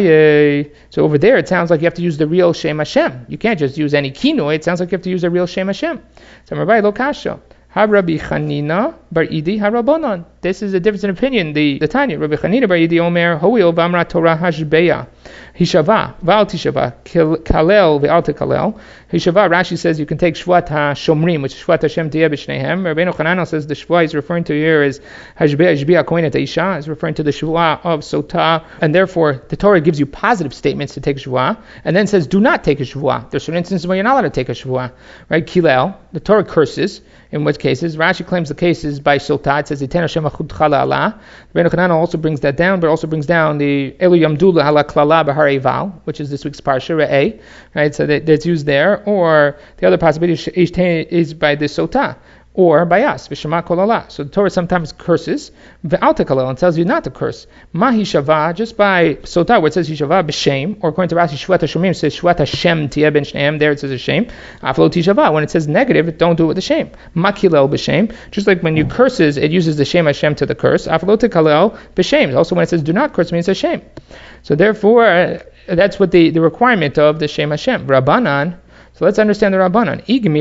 A: over there, it sounds like you have to use the real Shem Hashem. You can't just use any kinoi. It sounds like you have to use a real Shem Hashem. So Lo Kasha. Rabbi Chanina bar Idi harabonon. This is a difference in opinion. The the Tanya, Rabbi Chanina bar Idi Omer Hoil v'amra Torah hashbeya hishava v'al tishava kalel v'al tekalel hishava. Rashi says you can take shvat hashomrim, which is shvat Hashem tiyeh b'shneihem. Rabbeinu Chananel says the shva he's referring to here is hashbeya hashbeya kohenet isha, is referring to the shva of sotah, and therefore the Torah gives you positive statements to take shva, and then says do not take a shva. There's certain instances where you're not allowed to take a shva, right? Kilel, the Torah curses. In which cases, Rashi claims the case is by Sotah. It says, Iten Hashem achudcha la'ala. Rabbeinu Chananel also brings that down, but also brings down the Elu Yamdu la'ala klala b'harei val, which is this week's parsha, Re'eh, right? So that, that's used there. Or the other possibility is by the Sotah, or by us, v'shema kol Allah. So the Torah sometimes curses, v'al tekalel, and tells you not to curse. Ma hishava, just by Sotah, where it says hishava b'shem, or according to Rashi, shvat hashomim, it says shvat Hashem tiyeh ben shneim, there it says a shame. Aflo tishava, when it says negative, don't do it with the shame. Ma kilel b'shem, just like when you curses, it uses the shame Hashem to the curse. Aflo tekalel b'shem, also when it says do not curse, it means a shame. So therefore, uh, that's what the, the requirement of the shame Hashem. Rabbanan. So let's understand the Rabbanan.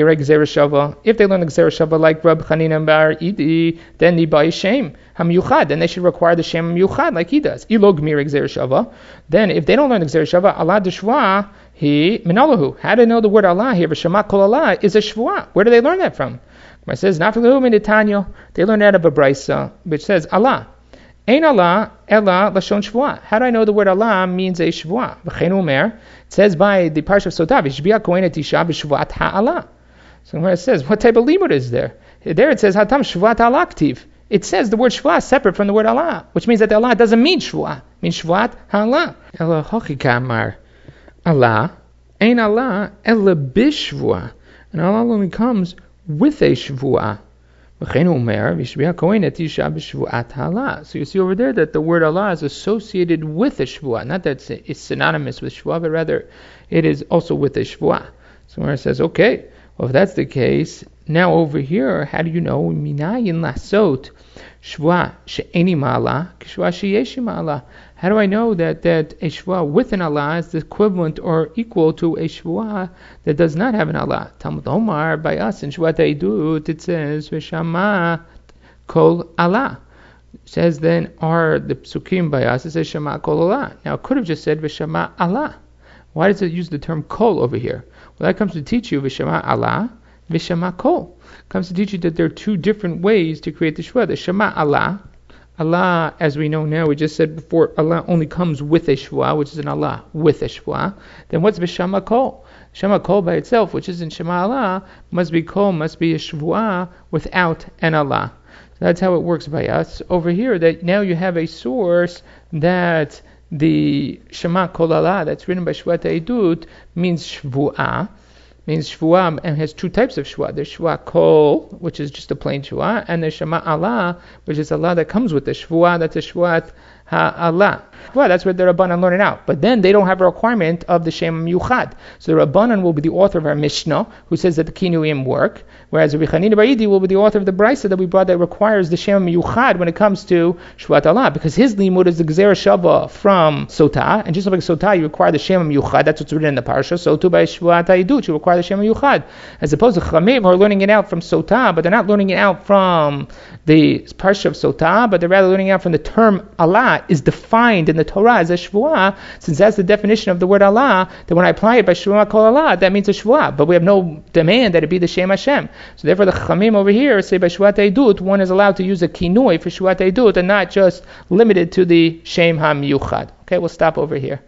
A: If they learn the Gzera Shava like Rab Chanina bar Idi, then they buy shame Hamyuchad. Then they should require the shame Hamyuchad like he does. Ilog mir Gzera Shava. Then if they don't learn the Gzera Shava, Allah deshwa he minalahu. How to know the word Allah here? V'shama kol Allah is a shvua. Where do they learn that from? It says nafilu min Tanya. They learn that of a brisa which says Allah. Ein Allah ella lashon shvua. How do I know the word Allah means a shvua? V'chein umer. It says by the parsha of Sotah, V'shbiya kohenet isha b'shvuat ha'ala. So where it says, what type of limud is there? There it says, Hatam shvuat Allah ktiv. It says the word shvuah separate from the word Allah, which means that the Allah doesn't mean shvuah. It means shvuat ha'ala. Ela hochika amar. Allah, ein Allah, ela b'shvuah. And Allah only comes with a shvuah. So you see over there that the word Allah is associated with a shvuah, not that it's synonymous with shvuah, but rather it is also with a shvuah. So where it says, okay, well if that's the case, Now over here, how do you know? Minayin lasot shva she'eni ma'ala k'shva she'yeshi ma'ala. How do I know that, that a shva with an Allah is the equivalent or equal to a shva that does not have an Allah? Talmud Omar, by us in Shvat Eidut, it says v'shama kol Allah. It says then are the psukim by us, it says shama kol Allah. Now it could have just said v'shama Allah. Why does it use the term kol over here? Well, that comes to teach you v'shama Allah, v'shama kol. It comes to teach you that there are two different ways to create the shva. The shama Allah, Allah, as we know now, we just said before, Allah only comes with a shva, which is an Allah with a shva. Then what's v'shama kol? Shema kol by itself, which isn't shema Allah, must be kol, must be a shva without an Allah. So that's how it works by us. Over here, that now you have a source that the Shema Kol Allah that's written by Shvat Eidut means Shvu'ah, means Shvu'ah, and has two types of Shvu'ah. There's Shvu'ah Kol, which is just a plain Shvu'ah, and there's Shema Allah, which is Allah that comes with the Shvu'ah, that's a Shvu'at HaAllah. Well, that's where the Rabbanan learn it out. But then they don't have a requirement of the Shem Yuchad. So the Rabbanan will be the author of our Mishnah, who says that the Kinuim work, whereas the Rabbi Chanina bar Yidi will be the author of the Brisa that we brought that requires the Shem Yuchad when it comes to Shvat Allah, because his limud is the Gzera Shava from Sotah, and just like Sotah, you require the Shem Yuchad, that's what's written in the Parsha, so too by Shvat Eidut, you require the Shem Yuchad, as opposed to Chamim who are learning it out from Sotah, but they're not learning it out from the Parsha of Sotah, but they're rather learning it out from the term Allah is defined in the Torah as a Shvuah, since that's the definition of the word Allah, that when I apply it by Shema Kol Allah, that means a Shvuah, but we have no demand that it be the Shem Hashem. So therefore the Chachamim over here say by Shvat Eidut, one is allowed to use a kinui for Shvat Eidut and not just limited to the Shem HaMiyuchad. Okay, we'll stop over here.